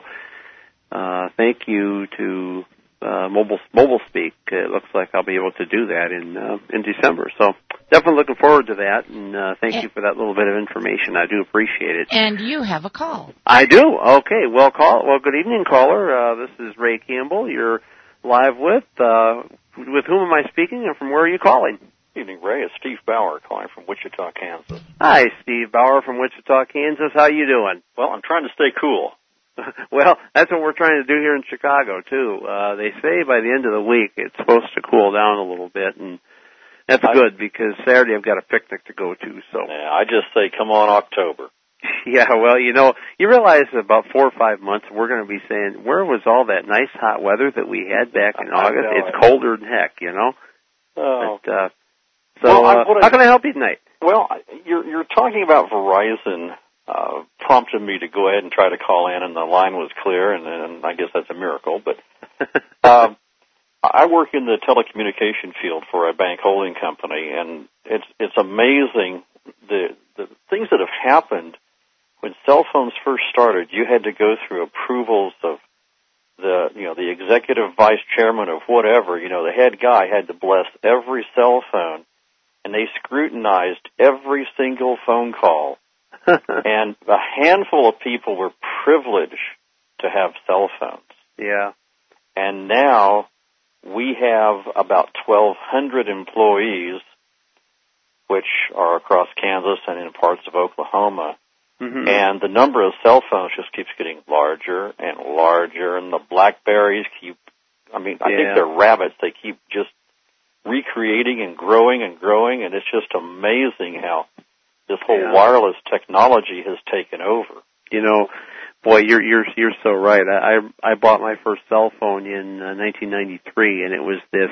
uh, thank you to uh, Mobile Mobile Speak. It looks like I'll be able to do that in uh, in December. So definitely looking forward to that. And uh, thank and, you for that little bit of information. I do appreciate it. And you have a call. I do. Okay. Well, call. Well, good evening, caller. Uh, this is Ray Campbell. You're live with. Uh, With whom am I speaking, and from where are you calling? Good evening, Ray. It's Steve Bauer calling from Wichita, Kansas. Hi, Steve Bauer from Wichita, Kansas. How you doing? Well, I'm trying to stay cool. Well, that's what we're trying to do here in Chicago, too. Uh, they say by the end of the week it's supposed to cool down a little bit, and that's I, good because Saturday I've got a picnic to go to. So yeah, I just say come on October. Yeah, well, you know, you realize in about four or five months we're going to be saying, where was all that nice hot weather that we had back in I August? Know, it's colder than heck, you know. Oh. But, uh, so, well, uh, how can I help you tonight? Well, you're you're talking about Verizon. Uh, prompted me to go ahead and try to call in, and the line was clear, and, and I guess that's a miracle. But um, I work in the telecommunication field for a bank holding company, and it's it's amazing the the things that have happened. When cell phones first started, you had to go through approvals of the, you know, the executive vice chairman of whatever, you know, the head guy had to bless every cell phone, and they scrutinized every single phone call. And a handful of people were privileged to have cell phones. Yeah. And now we have about twelve hundred employees, which are across Kansas and in parts of Oklahoma. Mm-hmm. And the number of cell phones just keeps getting larger and larger, and the BlackBerries keep, I mean, I yeah. think they're rabbits. They keep just recreating and growing and growing, and it's just amazing how this whole yeah. wireless technology has taken over. You know, boy, you're you're you're so right. I I bought my first cell phone in uh, nineteen ninety-three, and it was this,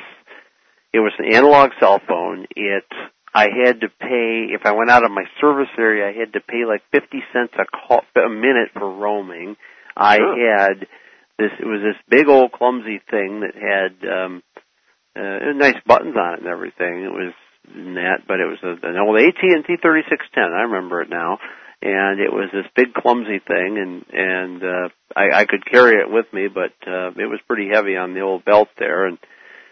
it was an analog cell phone. It I had to pay, if I went out of my service area, I had to pay like fifty cents a, call, a minute for roaming. I sure. had this, it was this big old clumsy thing that had um, uh, nice buttons on it and everything. It was that, but it was a, an old A T and T thirty-six ten. I remember it now. And it was this big clumsy thing, and, and uh, I, I could carry it with me, but uh, it was pretty heavy on the old belt there. And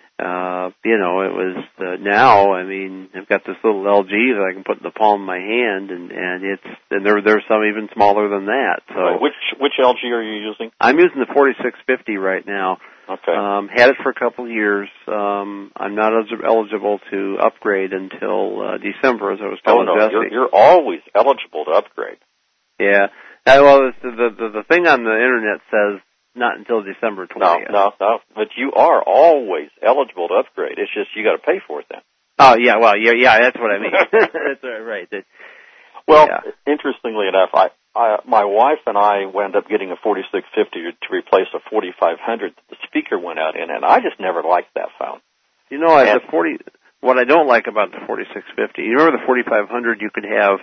Uh, you know, it was, uh, now, I mean, I've got this little L G that I can put in the palm of my hand, and, and it's, and there, there's some even smaller than that, so. Right. Which, which L G are you using? I'm using the forty-six fifty right now. Okay. Um, had it for a couple of years. Um, I'm not eligible to upgrade until, uh, December, as I was telling Oh, no, Jesse. you're, you're always eligible to upgrade. Yeah. Uh, well, the, the, the thing on the internet says, not until December twentieth. No, no, no. But you are always eligible to upgrade. It's just you got to pay for it then. Oh yeah, well yeah, yeah. That's what I mean. That's right. That, well, yeah. Interestingly enough, I, I, my wife and I wound up getting a forty-six fifty to replace a forty-five hundred. The speaker went out in, and I just never liked that phone. You know, and, the forty. What I don't like about the forty-six fifty, you remember the forty-five hundred? You could have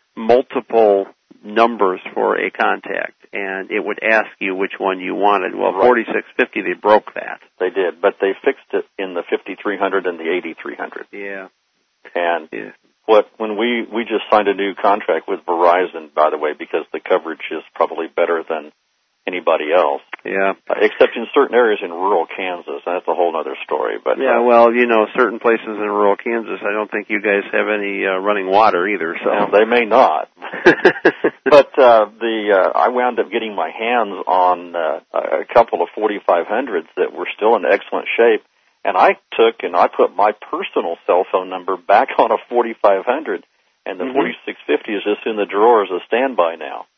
multiple numbers for a contact, and it would ask you which one you wanted. Well, right. forty-six fifty, they broke that. They did, but they fixed it in the fifty-three hundred and the eighty-three hundred. Yeah. And yeah. what when we we just signed a new contract with Verizon, by the way, because the coverage is probably better than anybody else. Yeah. Uh, except in certain areas in rural Kansas. That's a whole other story. But yeah, uh, well, you know, certain places in rural Kansas, I don't think you guys have any uh, running water either. So well, they may not. But uh, the uh, I wound up getting my hands on uh, a couple of forty-five hundreds that were still in excellent shape, and I took and I put my personal cell phone number back on a forty-five hundred, and the mm-hmm. forty-six fifty is just in the drawer as a standby now.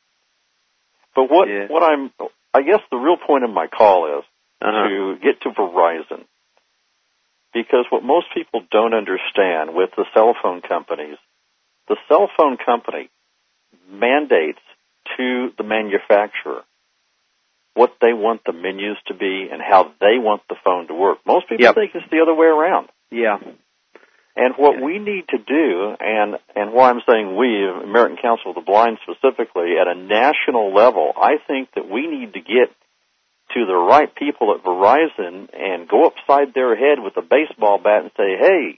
But what yeah. what I'm I guess the real point of my call is uh-huh. to get to Verizon, because what most people don't understand with the cell phone companies, the cell phone company mandates to the manufacturer what they want the menus to be and how they want the phone to work. Most people yep. think it's the other way around. Yeah. And what yeah. we need to do, and, and why I'm saying we, American Council of the Blind specifically, at a national level, I think that we need to get to the right people at Verizon and go upside their head with a baseball bat and say, hey,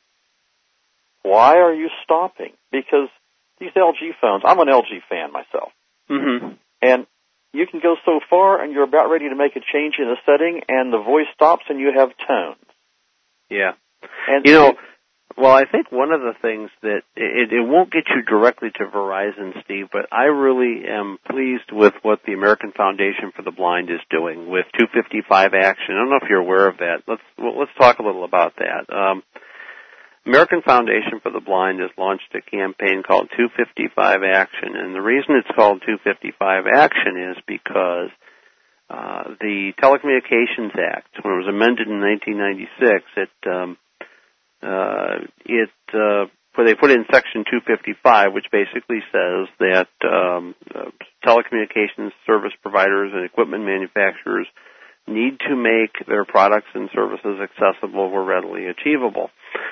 why are you stopping? Because these L G phones, I'm an L G fan myself. Mm-hmm. And you can go so far and you're about ready to make a change in a setting and the voice stops and you have tones. Yeah. And you know, well, I think one of the things that it, it won't get you directly to Verizon, Steve, but I really am pleased with what the American Foundation for the Blind is doing with two fifty-five Action. I don't know if you're aware of that. Let's well, let's talk a little about that. Um, American Foundation for the Blind has launched a campaign called two fifty-five Action, and the reason it's called two fifty-five Action is because uh, the Telecommunications Act, when it was amended in nineteen ninety-six, it um, uh, it uh, where they put in Section two fifty-five, which basically says that um, uh, telecommunications service providers and equipment manufacturers need to make their products and services accessible where readily achievable.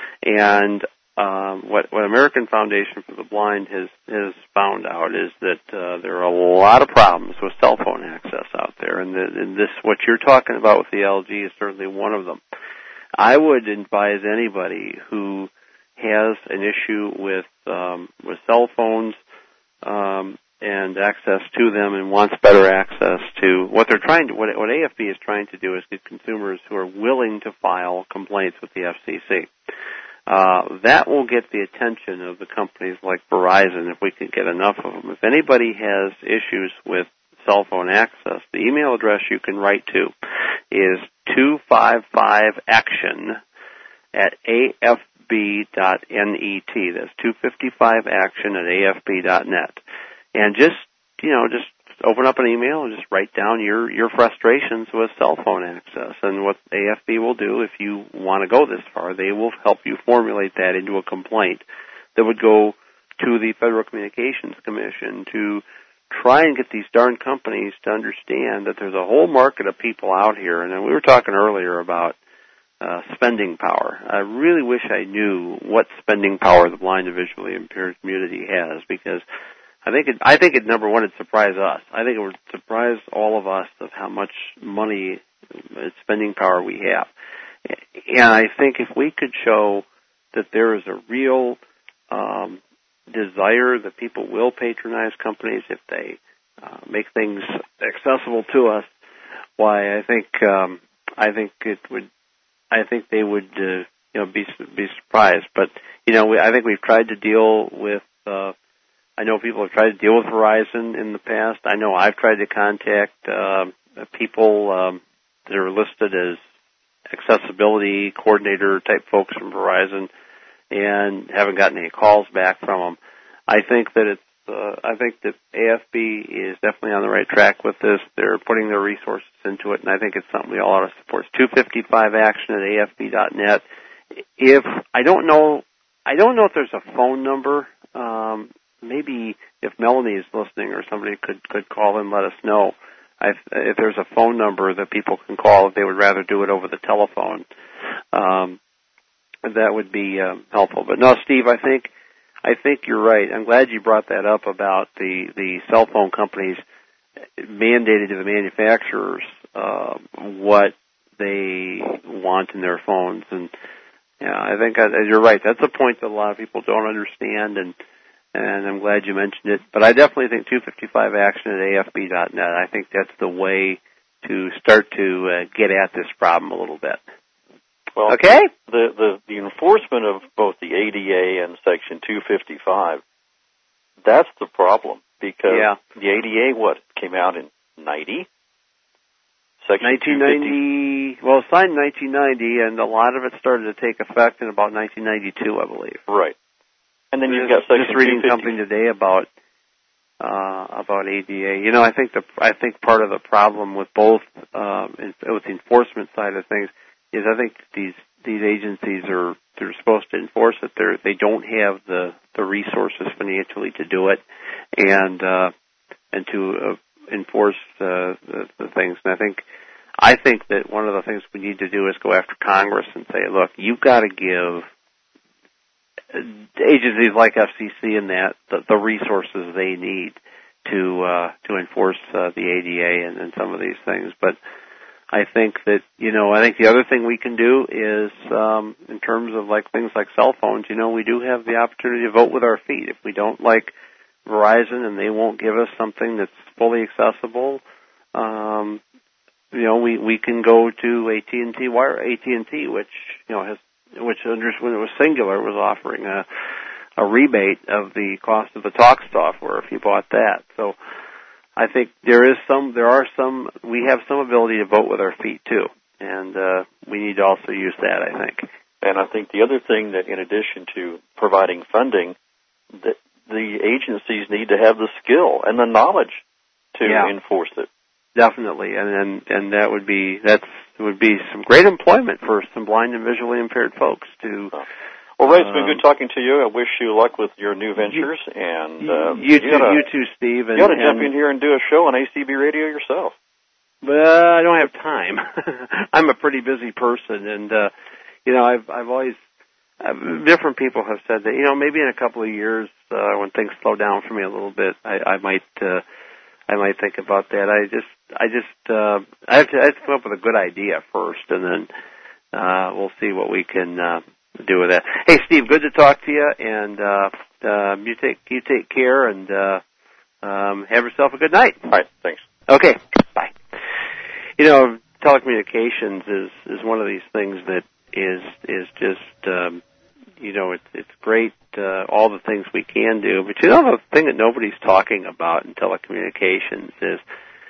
And um, what, what American Foundation for the Blind has, has found out is that uh, there are a lot of problems with cell phone access out there, and, the, and this, what you're talking about with the L G is certainly one of them. I would advise anybody who has an issue with um, with cell phones um, and access to them and wants better access to what they're trying to, what, what A F B is trying to do is get consumers who are willing to file complaints with the F C C. Uh, that will get the attention of the companies like Verizon if we can get enough of them. If anybody has issues with cell phone access, the email address you can write to is two fifty-five action at A F B dot net. That's two fifty-five action at A F B dot net. And just, you know, just open up an email and just write down your, your frustrations with cell phone access. And what A F B will do, if you want to go this far, they will help you formulate that into a complaint that would go to the Federal Communications Commission to try and get these darn companies to understand that there's a whole market of people out here. And we were talking earlier about uh, spending power. I really wish I knew what spending power the blind and visually impaired community has, because I think it, I think it, number one, it'd surprise us. I think it would surprise all of us of how much money, spending power we have. And I think if we could show that there is a real um, desire that people will patronize companies if they uh, make things accessible to us, why I think um, I think it would. I think they would, uh, you know, be be surprised. But you know, we, I think we've tried to deal with. Uh, I know people have tried to deal with Verizon in the past. I know I've tried to contact uh, people um, that are listed as accessibility coordinator type folks from Verizon, and haven't gotten any calls back from them. I think that it's. Uh, I think that A F B is definitely on the right track with this. They're putting their resources into it, and I think it's something we all ought to support. two fifty-five action at A F B dot net. If I don't know, I don't know if there's a phone number. Um, maybe if Melanie is listening or somebody could could call and let us know if, if there's a phone number that people can call if they would rather do it over the telephone. Um, that would be um, helpful. But no, Steve, I think. I think you're right. I'm glad you brought that up about the, the cell phone companies mandated to the manufacturers uh, what they want in their phones. And Yeah, I think uh, you're right. That's a point that a lot of people don't understand, and and I'm glad you mentioned it. But I definitely think two fifty-five action at A F B dot net. I think that's the way to start to uh, get at this problem a little bit. Well, okay. The, the the enforcement of both the A D A and Section two fifty-five, that's the problem, because yeah. the A D A, what, came out in ninety? Section nineteen ninety, well, signed in nineteen ninety, and a lot of it started to take effect in about nineteen ninety-two, I believe. Right. And then just, you've got Section just reading two fifty. something today about uh, about A D A. You know, I think the I think part of the problem with both um, with the enforcement side of things is I think these these agencies are they're supposed to enforce it. They they don't have the the resources financially to do it, and uh, and to uh, enforce uh, the, the things. And I think. I think that one of the things we need to do is go after Congress and say, look, you've got to give agencies like F C C and that the, the resources they need to uh, to enforce uh, the A D A and, and some of these things. But I think that, you know, I think the other thing we can do is um, in terms of like things like cell phones, you know, we do have the opportunity to vote with our feet. If we don't like Verizon and they won't give us something that's fully accessible, um, you know, we, we can go to A T and T wire A T and T, which you know has which under, when it was Singular was offering a a rebate of the cost of the talk software if you bought that. So I think there is some there are some we have some ability to vote with our feet too, and uh, we need to also use that, I think. And I think the other thing that, in addition to providing funding, that the agencies need to have the skill and the knowledge to yeah. enforce it. Definitely, and, and and that would be that's would be some great employment for some blind and visually impaired folks to. Well, Ray, it's been um, good talking to you. I wish you luck with your new ventures, you, and uh, you, you too, gotta, you too, Steve. And, you got to jump and, in here and do a show on A C B Radio yourself. But uh, I don't have time. I'm a pretty busy person, and uh, you know, I've I've always uh, different people have said that you know maybe in a couple of years uh, when things slow down for me a little bit, I, I might. Uh, I might think about that. I just, I just, uh, I have to, I have to come up with a good idea first, and then uh, we'll see what we can uh, do with that. Hey, Steve, good to talk to you, and uh, uh, you take, you take care, and uh, um, have yourself a good night. All right, thanks. Okay, bye. You know, telecommunications is is one of these things that is is just, um, you know, it's it's great. Uh, all the things we can do, but you know the thing that nobody's talking about in telecommunications is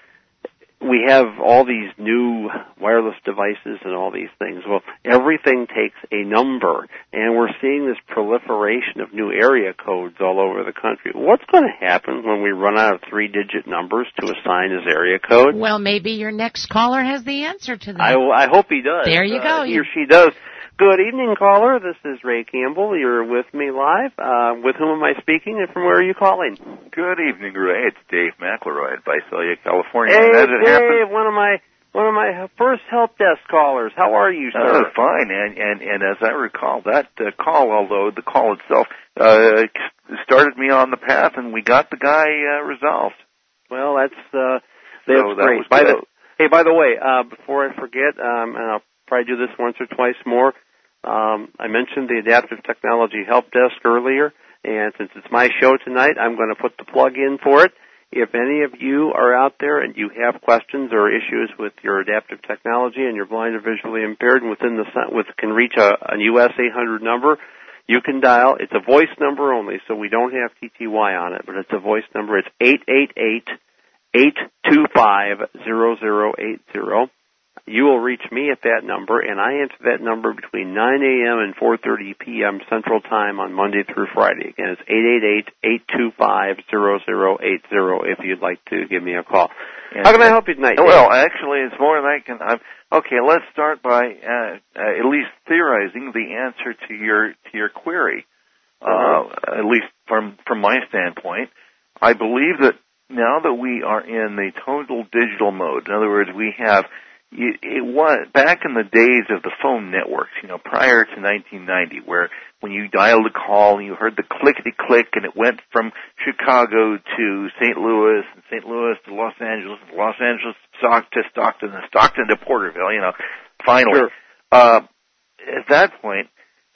we have all these new wireless devices and all these things. Well, everything takes a number, and we're seeing this proliferation of new area codes all over the country. What's going to happen when we run out of three-digit numbers to assign as area code? Well, maybe your next caller has the answer to that. I, I hope he does. There you uh, go. He or she does. Good evening, caller. This is Ray Campbell. You're with me live. Uh, with whom am I speaking, and from where are you calling? Good evening, Ray. It's Dave McElroy in Visalia, California. Hey, As it Dave, happens, one of my one of my first help desk callers. How are you, sir? Oh, fine. And and and as I recall, that uh, call, although the call itself uh, started me on the path, and we got the guy uh, resolved. Well, that's uh, that's so that great. Was by good. the hey, by the way, uh, before I forget, um, and I'll probably do this once or twice more. Um, I mentioned the Adaptive Technology Help Desk earlier, and since it's my show tonight, I'm going to put the plug in for it. If any of you are out there and you have questions or issues with your adaptive technology and you're blind or visually impaired and within the with can reach a, a U S eight hundred number, you can dial. It's a voice number only, so we don't have T T Y on it, but it's a voice number. It's eight eight eight, eight two five, zero zero eight zero. You will reach me at that number, and I answer that number between nine a.m. and four thirty p.m. Central Time on Monday through Friday. Again, it's eight eight eight, eight two five, zero zero eight zero if you'd like to give me a call. And how can I help you tonight, Dave? Well, actually, it's more than I can. I'm, okay, let's start by uh, uh, at least theorizing the answer to your to your query. Uh, at least from from my standpoint, I believe that now that we are in the total digital mode, in other words, we have. It, it was back in the days of the phone networks, you know, prior to nineteen ninety, where when you dialed a call and you heard the clickety-click and it went from Chicago to Saint Louis and Saint Louis to Los Angeles and Los Angeles to Stockton and Stockton to Porterville, you know, finally. Sure. Uh, at that point,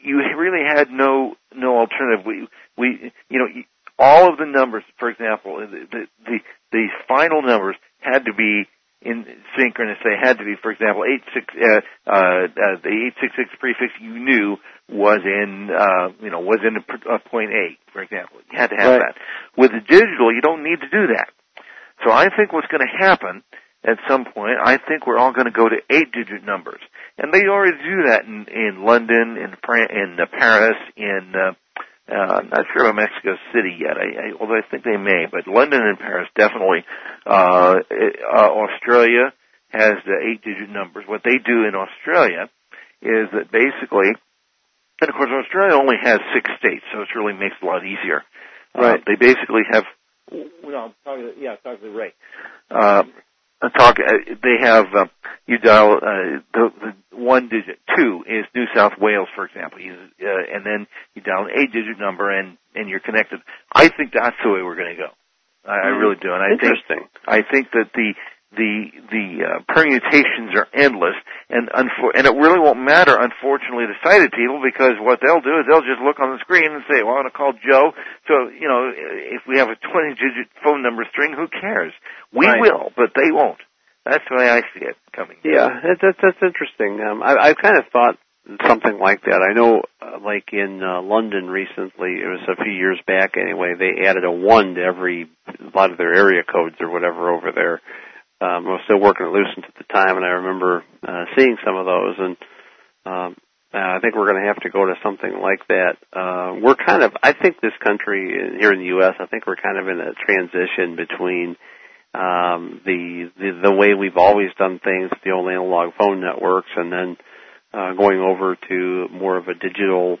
you really had no no alternative. We we you know all of the numbers, for example, the the the, the final numbers had to be in synchronous. They had to be, for example, eight six uh, uh, uh, the eight six six prefix you knew was in uh, you know was in a, a point eight, for example. You had to have right. that. With the digital, you don't need to do that. So I think what's going to happen at some point, I think we're all going to go to eight-digit numbers, and they already do that in in London, in in uh, Paris, in uh, uh, I'm not sure about Mexico City yet. I, I, although I think they may, but London and Paris definitely. Uh, uh, Australia has the eight-digit numbers. What they do in Australia is that basically, and of course Australia only has six states, so it really makes it a lot easier. Right. Uh, they basically have. Well, talk to, yeah, talk to Ray. Uh, talk. Uh, they have. Uh, you dial uh, the, the one digit. Two is New South Wales, for example. You, uh, and then you dial an eight-digit number, and and you're connected. I think that's the way we're going to go. I, I really do, and I Interesting. think I think that the the the uh, permutations are endless, and unfor- and it really won't matter, unfortunately, to sighted people, because what they'll do is they'll just look on the screen and say, "Well, I'm going to call Joe." So you know, if we have a twenty-digit phone number string, who cares? We right. will, but they won't. That's the way I see it coming. Yeah, that, that, that's interesting. Um, I, I've kind of thought something like that. I know, uh, like in uh, London recently, it was a few years back anyway, they added a one to every, a lot of their area codes or whatever over there. Um, I was still working at Lucent at the time, and I remember uh, seeing some of those, and um, uh, I think we're going to have to go to something like that. Uh, we're kind of, I think this country, here in the U S, I think we're kind of in a transition between um, the, the the way we've always done things, the old analog phone networks, and then Uh, going over to more of a digital,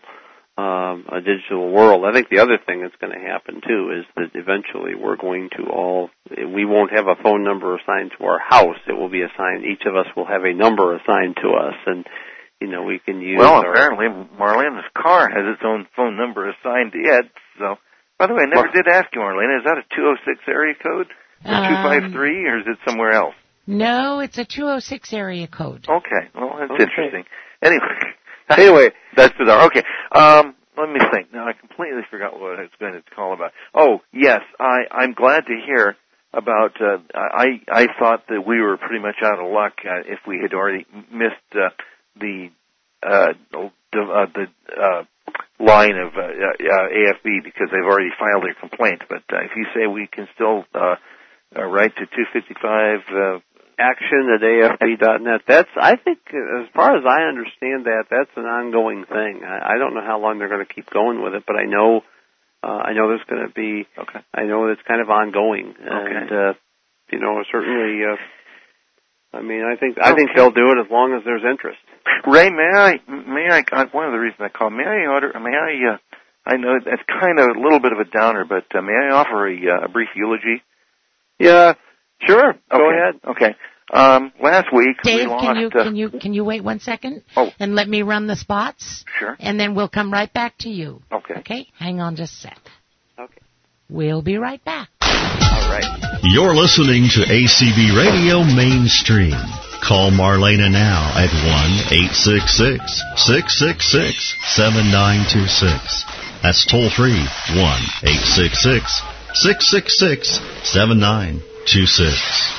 um, a digital world. I think the other thing that's going to happen too is that eventually we're going to all, we won't have a phone number assigned to our house. It will be assigned, each of us will have a number assigned to us, and, you know, we can use Well, our, apparently Marlena's car has its own phone number assigned to it, so, by the way, I never well, did ask you, Marlena, is that a two oh six area code? Or two five three, or is it somewhere else? No, it's a two oh six area code. Okay, well, that's Okay. interesting. Anyway, Anyway, that's bizarre. Okay, um, let me think. Now, I completely forgot what I was going to call about. Oh, yes, I, I'm glad to hear about, uh, I, I thought that we were pretty much out of luck uh, if we had already missed uh, the, uh, the, uh, the uh, line of uh, uh, A F B because they've already filed their complaint. But uh, if you say we can still uh, uh, write to two fifty-five... Uh, action at A F B dot net. That's, I think, as far as I understand that, that's an ongoing thing. I, I don't know how long they're going to keep going with it, but I know, uh, I know there's going to be, okay. I know it's kind of ongoing. Okay. And, uh, you know, certainly, uh, I mean, I think, I think they'll do it as long as there's interest. Ray, may I, may I, one of the reasons I called, may I order, may I, uh, I know it's kind of a little bit of a downer, but uh, may I offer a, uh, a brief eulogy? Yeah. Sure. Okay. Go ahead. Okay. Um, last week Dave, we lost. can you uh, can you can you wait one second? Oh. And let me run the spots. Sure. And then we'll come right back to you. Okay. Okay. Hang on just a sec. Okay. We'll be right back. All right. You're listening to A C B Radio Mainstream. Call Marlena now at one eight six six, six six six, seven nine two six. That's toll free, one eight six six, six six six, seven nine two six.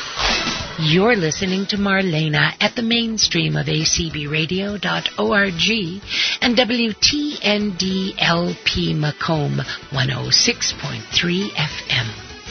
You're listening to Marlena at the mainstream of A C B radio dot org and W T N D L P Macomb one oh six point three F M.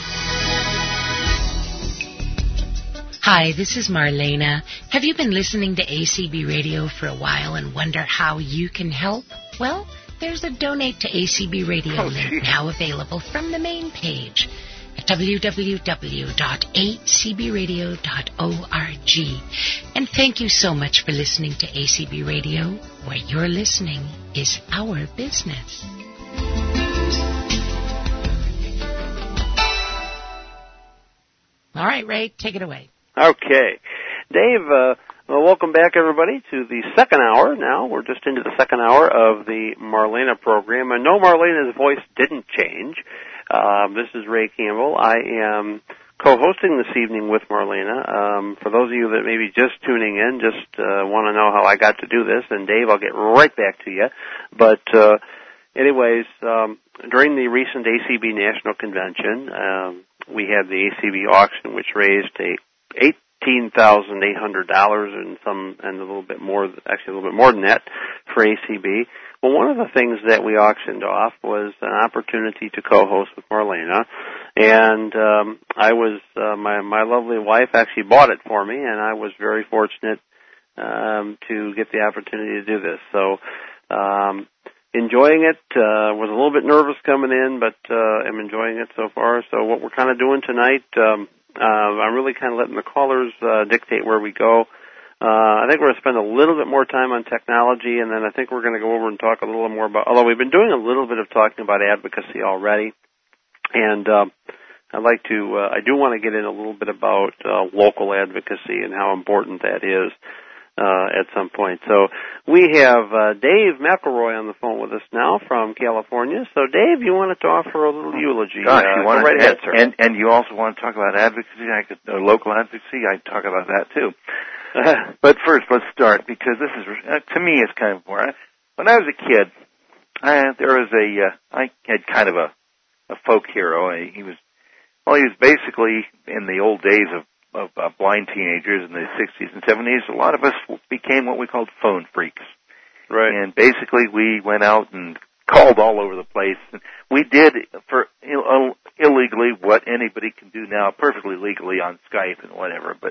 Hi, this is Marlena. Have you been listening to A C B Radio for a while and wonder how you can help? Well, there's a Donate to A C B Radio oh, link geez. now available from the main page at w w w dot a c b radio dot org. And thank you so much for listening to A C B Radio, where your listening is our business. All right, Ray, take it away. Okay. Dave, uh, well, welcome back, everybody, to the second hour now. We're just into the second hour of the Marlena program. And no, Marlena's voice didn't change. Um, this is Ray Campbell. I am co-hosting this evening with Marlena. Um, for those of you that may be just tuning in, just uh, want to know how I got to do this, and Dave, I'll get right back to you. But uh, anyways, um, during the recent A C B National Convention, um, we had the A C B auction, which raised a eighteen thousand eight hundred dollars and some, and a little bit more, actually a little bit more than that for A C B. Well, one of the things that we auctioned off was an opportunity to co-host with Marlena, and um, I was uh, my my lovely wife actually bought it for me, and I was very fortunate um, to get the opportunity to do this. So, um, enjoying it. Uh, was a little bit nervous coming in, but uh, I'm enjoying it so far. So, what we're kind of doing tonight, um, uh, I'm really kind of letting the callers uh, dictate where we go. Uh, I think we're going to spend a little bit more time on technology, and then I think we're going to go over and talk a little more about, although we've been doing a little bit of talking about advocacy already, and uh, I'd like to, uh, I do want to get in a little bit about uh, local advocacy and how important that is uh, at some point. So we have uh, Dave McElroy on the phone with us now from California. So Dave, you wanted to offer a little eulogy. Gosh, uh, you wanted right to, ahead, sir. And, and you also want to talk about advocacy, I could, uh, local advocacy, I'd talk about that too. But first, let's start, because this is, uh, to me, it's kind of important. When I was a kid, I, there was a, uh, I had kind of a, a folk hero. He was, well, he was basically in the old days of, of uh, blind teenagers in the sixties and seventies. A lot of us became what we called phone freaks. Right. And basically, we went out and called all over the place. And we did for Ill- illegally what anybody can do now, perfectly legally on Skype and whatever. But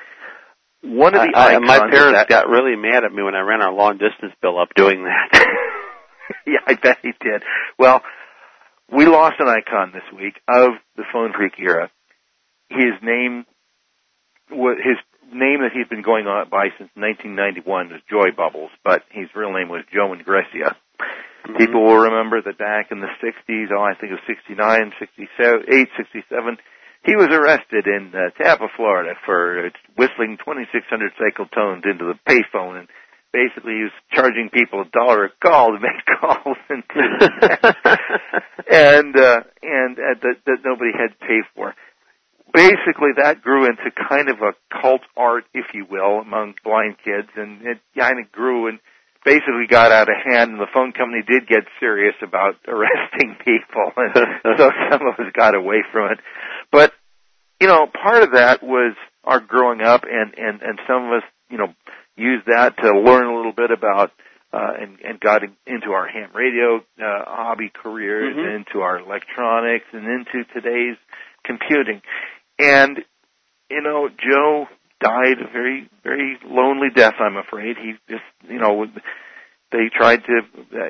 one of the I, icons my parents that, got really mad at me when I ran our long distance bill up doing that. Yeah, I bet he did. Well, we lost an icon this week of the phone freak era. His name, his name that he's been going on by since nineteen ninety-one was Joy Bubbles, but his real name was Joe Ingressia. Mm-hmm. People will remember that back in the sixties, oh, I think it was sixty-nine, sixty-eight, sixty-seven, he was arrested in uh, Tampa, Florida for uh, whistling twenty-six hundred cycle tones into the payphone, and basically he was charging people a dollar a call to make calls, and and uh, and uh, that, that nobody had to pay for. Basically, that grew into kind of a cult art, if you will, among blind kids, and it kind of grew and basically got out of hand, and the phone company did get serious about arresting people, and so some of us got away from it. But, you know, part of that was our growing up, and, and, and some of us, you know, used that to learn a little bit about uh, and, and got into our ham radio uh, hobby careers, mm-hmm. into our electronics, and into today's computing. And, you know, Joe died a very, very lonely death, I'm afraid. He just, you know, they tried to,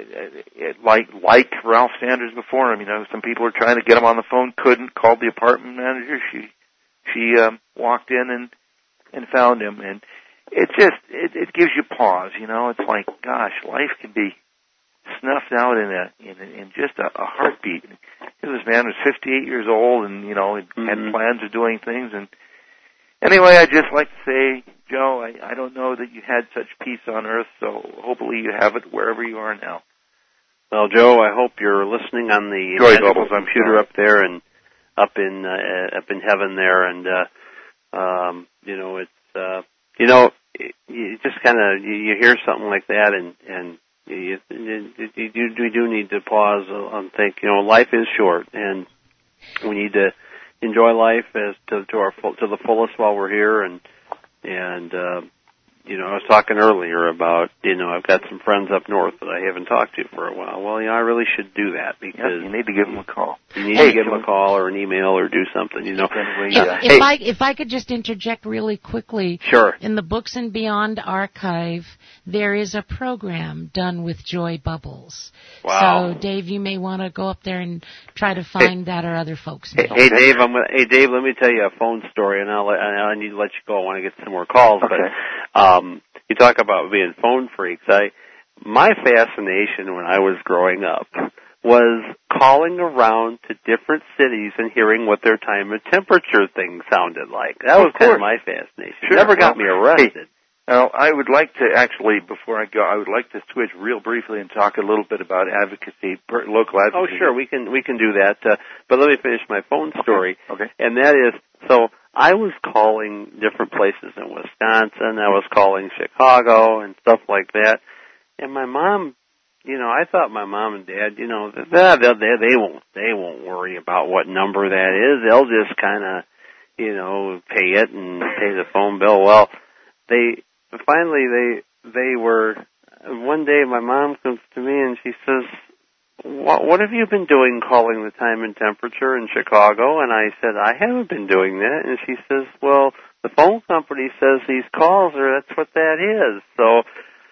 uh, like, like Ralph Sanders before him, you know, some people were trying to get him on the phone, couldn't, called the apartment manager. She, she, um, walked in and, and found him. And it just, it, it gives you pause, you know, it's like, gosh, life can be snuffed out in a, in, a, in just a, a heartbeat. This man was fifty-eight years old, and, you know, mm-hmm. had plans of doing things. And anyway, I'd just like to say, Joe, I, I don't know that you had such peace on earth, so hopefully you have it wherever you are now. Well, Joe, I hope you're listening on the Joy Bubbles, computer up there and up in uh, up in heaven there, and uh, um, you know, it's uh, you know, you just kind of you, you hear something like that, and and. You, you, you, you do need to pause and think, you know, life is short, and we need to enjoy life as to, to our full, to the fullest while we're here. And and uh, you know, I was talking earlier about, you know, I've got some friends up north that I haven't talked to for a while. Well, you know, I really should do that because yep, you need to give them a call. You need hey, to give them a call or an email or do something. You know, if, if hey. I if I could just interject really quickly. Sure. In the Books and Beyond archive, there is a program done with Joy Bubbles. Wow. So, Dave, you may want to go up there and try to find hey. that, or other folks may. Hey, hey Dave, I'm gonna, hey Dave, let me tell you a phone story, and I'll let, I need to let you go. I want to get some more calls, okay. but um, you talk about being phone freaks. I my fascination when I was growing up was calling around to different cities and hearing what their time and temperature thing sounded like. That was kind of my fascination. Sure. Never got well, me arrested. Hey. Now, I would like to actually, before I go, I would like to switch real briefly and talk a little bit about advocacy, local advocacy. Oh, sure, we can we can do that. Uh, but let me finish my phone story. Okay. okay. And that is, So I was calling different places in Wisconsin. I was calling Chicago and stuff like that. And my mom, you know, I thought my mom and dad, you know, they they they won't they won't worry about what number that is. They'll just kind of, you know, pay it and pay the phone bill. Well, they finally they they were. One day, my mom comes to me and she says, What, what have you been doing calling the time and temperature in Chicago? And I said, I haven't been doing that. And she says, well, the phone company says these calls are, that's what that is. So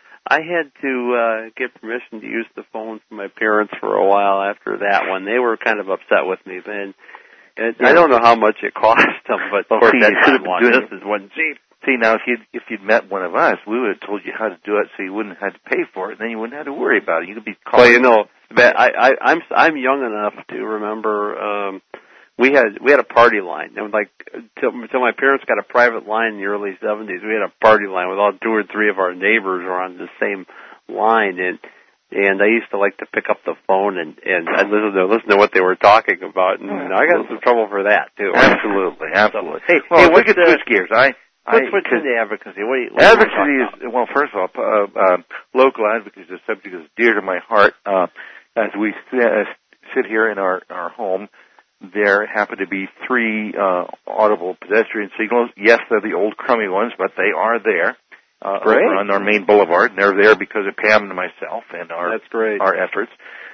I had to uh, get permission to use the phone from my parents for a while after that one. They were kind of upset with me. And, and yeah. I don't know how much it cost them, but of course see, that's not one. This is one cheap. See, now, if you'd, if you'd met one of us, we would have told you how to do it so you wouldn't have to pay for it, and then you wouldn't have to worry about it. You could be calling. Well, you know, I, I, I'm I'm young enough to remember um, we had we had a party line. And like until, until my parents got a private line in the early seventies, we had a party line with all two or three of our neighbors were on the same line, and and I used to like to pick up the phone and and I'd listen to listen to what they were talking about, and oh, I got in some trouble for that too. Absolutely, absolutely. So, hey, well, hey, we could switch gears. I. Let's switch into advocacy. What do you, what advocacy you is, well, first of all, uh, uh, local advocacy is a subject that's dear to my heart. Uh, as we uh, sit here in our, our home, there happen to be three uh, audible pedestrian signals. Yes, they're the old crummy ones, but they are there uh, over on our main boulevard, and they're there because of Pam and myself and our That's great. our efforts.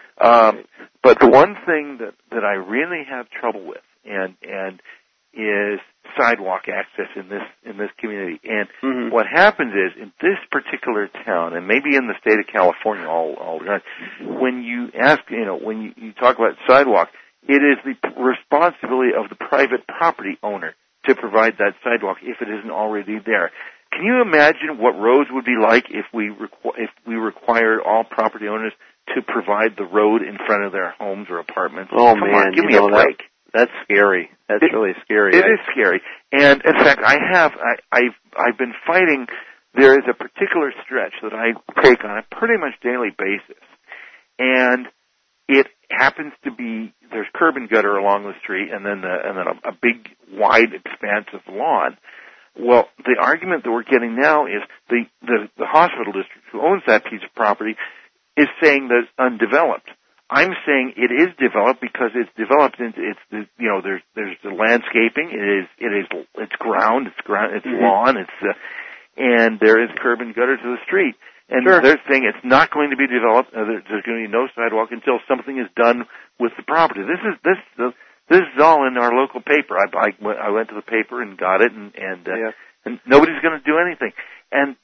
Um, but the one thing that, that I really have trouble with, and and is sidewalk access in this in this community. And mm-hmm. what happens is, in this particular town, and maybe in the state of California all all the time, when you ask, you know, when you, you talk about sidewalk, it is the responsibility of the private property owner to provide that sidewalk if it isn't already there. Can you imagine what roads would be like if we requ- if we required all property owners to provide the road in front of their homes or apartments? Oh, Come man, on, give you me know, a break. That- That's scary. That's it, really scary. It I, is scary. And in fact, I have, I, I've, I've been fighting, there is a particular stretch that I take on a pretty much daily basis. And it happens to be, there's curb and gutter along the street and then the, and then a, a big, wide expanse of lawn. Well, the argument that we're getting now is the, the, the hospital district who owns that piece of property is saying that it's undeveloped. I'm saying it is developed because it's developed into it's the you know there's there's the landscaping, it is it is it's ground, it's ground, it's mm-hmm. lawn, it's uh, and there is curb and gutter to the street, and sure. they're saying it's not going to be developed. Uh, there, there's going to be no sidewalk until something is done with the property. This is this uh, this is all in our local paper. I I, I went to the paper and got it, and and, uh, yeah. and nobody's going to do anything. And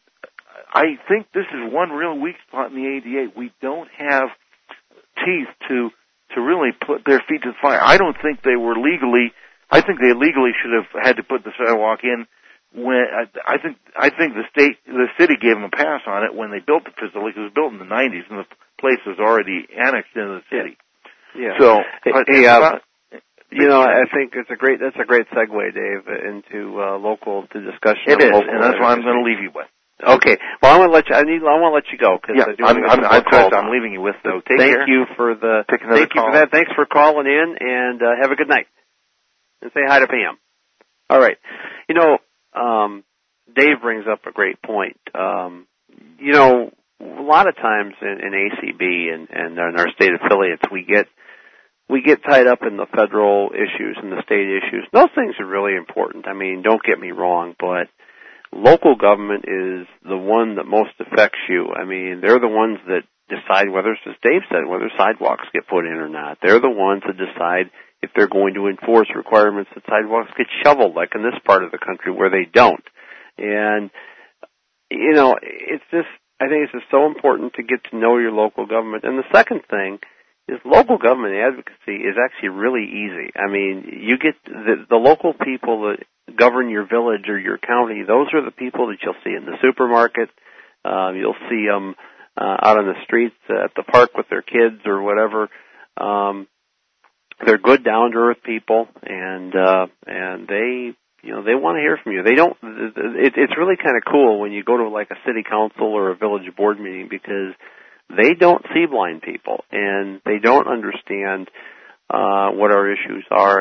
I think this is one real weak spot in the A D A. We don't have teeth to to really put their feet to the fire. I don't think they were legally. I think they legally should have had to put the sidewalk in. When I, I think I think the state the city gave them a pass on it when they built the facility. It was built in the nineties and the place was already annexed into the city. Yeah. So hey, hey, uh, about, you know, I think it's a great that's a great segue, Dave, into uh, local to discussion. It is, local and that's what I'm going to leave you with. Okay. Well, I'm going to let you. I need. I want to let you go because yeah, I do I'm, I'm, I'm, call I'm leaving you with though. Take thank care. you for the. Take thank call. you for that. Thanks for calling in, and uh, have a good night. And say hi to Pam. All right. You know, um, Dave brings up a great point. Um, you know, a lot of times in, in A C B and, and in our state affiliates, we get we get tied up in the federal issues and the state issues. Those things are really important. I mean, don't get me wrong, but local government is the one that most affects you. I mean, they're the ones that decide whether, as Dave said, whether sidewalks get put in or not. They're the ones that decide if they're going to enforce requirements that sidewalks get shoveled, like in this part of the country where they don't. And, you know, it's just, I think it's just so important to get to know your local government. And the second thing is local government advocacy is actually really easy. I mean, you get the, the local people that govern your village or your county. Those are the people that you'll see in the supermarket. Um, you'll see them uh, out on the streets uh, at the park with their kids or whatever. Um, they're good, down-to-earth people, and uh, and they, you know, they want to hear from you. They don't. It, it's really kind of cool when you go to like a city council or a village board meeting because they don't see blind people and they don't understand uh, what our issues are. And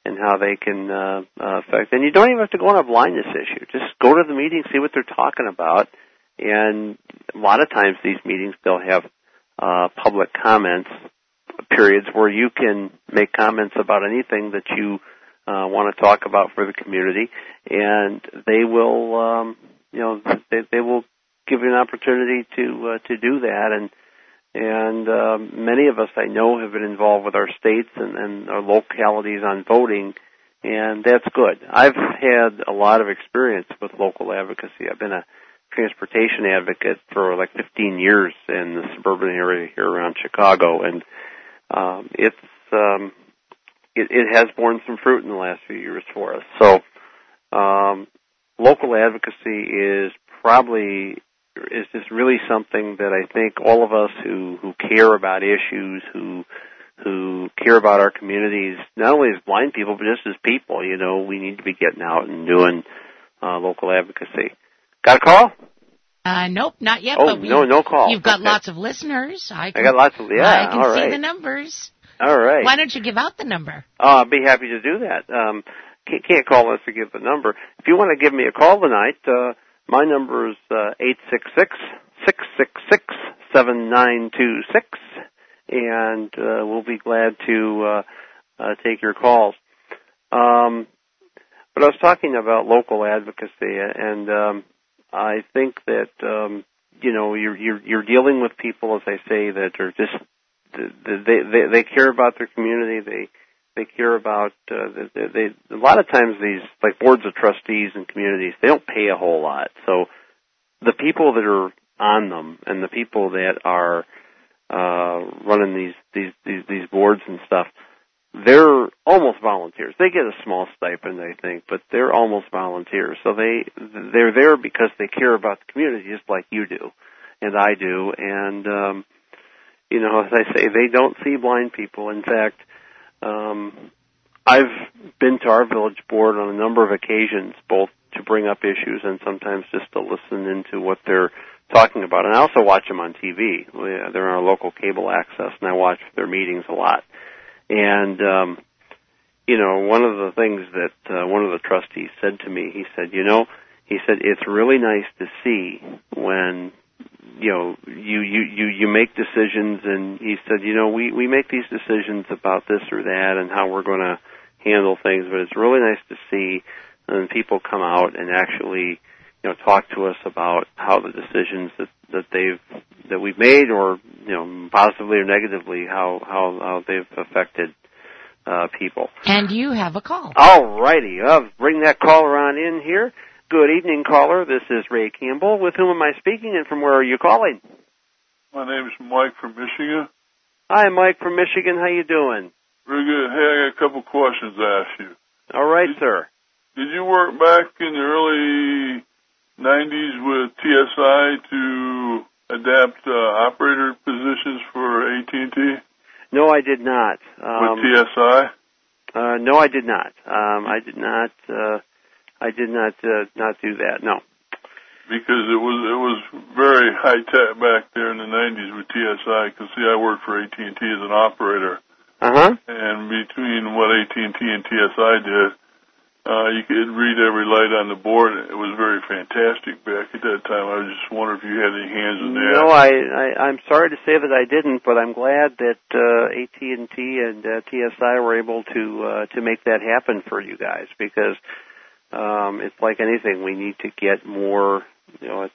and how they can uh, uh, affect. And you don't even have to go on a blindness issue. Just go to the meeting, see what they're talking about. And a lot of times these meetings, they'll have uh, public comments periods where you can make comments about anything that you uh, want to talk about for the community, and they will, um, you know, they, they will give you an opportunity to uh, to do that. And and um, many of us I know have been involved with our states and, and our localities on voting, and that's good. I've had a lot of experience with local advocacy. I've been a transportation advocate for like fifteen years in the suburban area here around Chicago, and um, it's um, it, it has borne some fruit in the last few years for us. So um, local advocacy is probably is just really something that I think all of us who, who care about issues, who who care about our communities, not only as blind people but just as people, you know, we need to be getting out and doing uh, local advocacy. Got a call? Uh, nope, not yet. Oh, but we, no, no call. You've got okay. lots of listeners. I, can, I got lots of, yeah, I can all see right. the numbers. All right. Why don't you give out the number? Uh, I'd be happy to do that. Um, can't, can't call unless you give the number. If you want to give me a call tonight, uh, my number is uh, eight six six, six six six, seven nine two six, and uh, we'll be glad to uh, uh, take your calls. Um, but I was talking about local advocacy, and um, I think that um, you know you're, you're you're dealing with people, as I say, that are just they they they care about their community. They they care about uh, they, they a lot of times these like boards of trustees and communities, they don't pay a whole lot. So the people that are on them and the people that are uh, running these, these these these boards and stuff, they're almost volunteers. They get a small stipend, I think, but they're almost volunteers. So they they're there because they care about the community, just like you do, and I do. And um, you know, as I say, they don't see blind people. In fact, um, I've been to our village board on a number of occasions, both to bring up issues and sometimes just to listen into what they're talking about. And I also watch them on T V. They're on our local cable access, and I watch their meetings a lot. And, um, you know, one of the things that uh, one of the trustees said to me, he said, you know, he said, it's really nice to see when, you know, you, you, you, you make decisions, and he said, you know, we, we make these decisions about this or that and how we're going to handle things, but it's really nice to see when people come out and actually, you know, talk to us about how the decisions that, that they've that we've made, or you know, positively or negatively, how how, how they've affected uh, people. And you have a call. All righty, I'll bring that caller on in here. Good evening, caller. This is Ray Campbell. With whom am I speaking, and from where are you calling? My name is Mike from Michigan. Hi, Mike from Michigan. How you doing? Very good. Hey, I got a couple questions to ask you. All right, did, sir. Did you work back in the early nineties with T S I to adapt uh, operator positions for A T and T? No, I did not. Um, with T S I? Uh, no, I did not. Um, I did not. Uh, I did not uh, not do that. No. Because it was it was very high tech back there in the nineties with T S I. Because see, I worked for A T and T as an operator. Uh huh. And between what A T and T and T S I did, uh, you could read every light on the board. It was very fantastic back at that time. I was just wondering if you had any hands in that. No, I, I I'm sorry to say that I didn't, but I'm glad that uh, A T and T and uh, T S I were able to uh, to make that happen for you guys, because um, it's like anything. We need to get more. You know,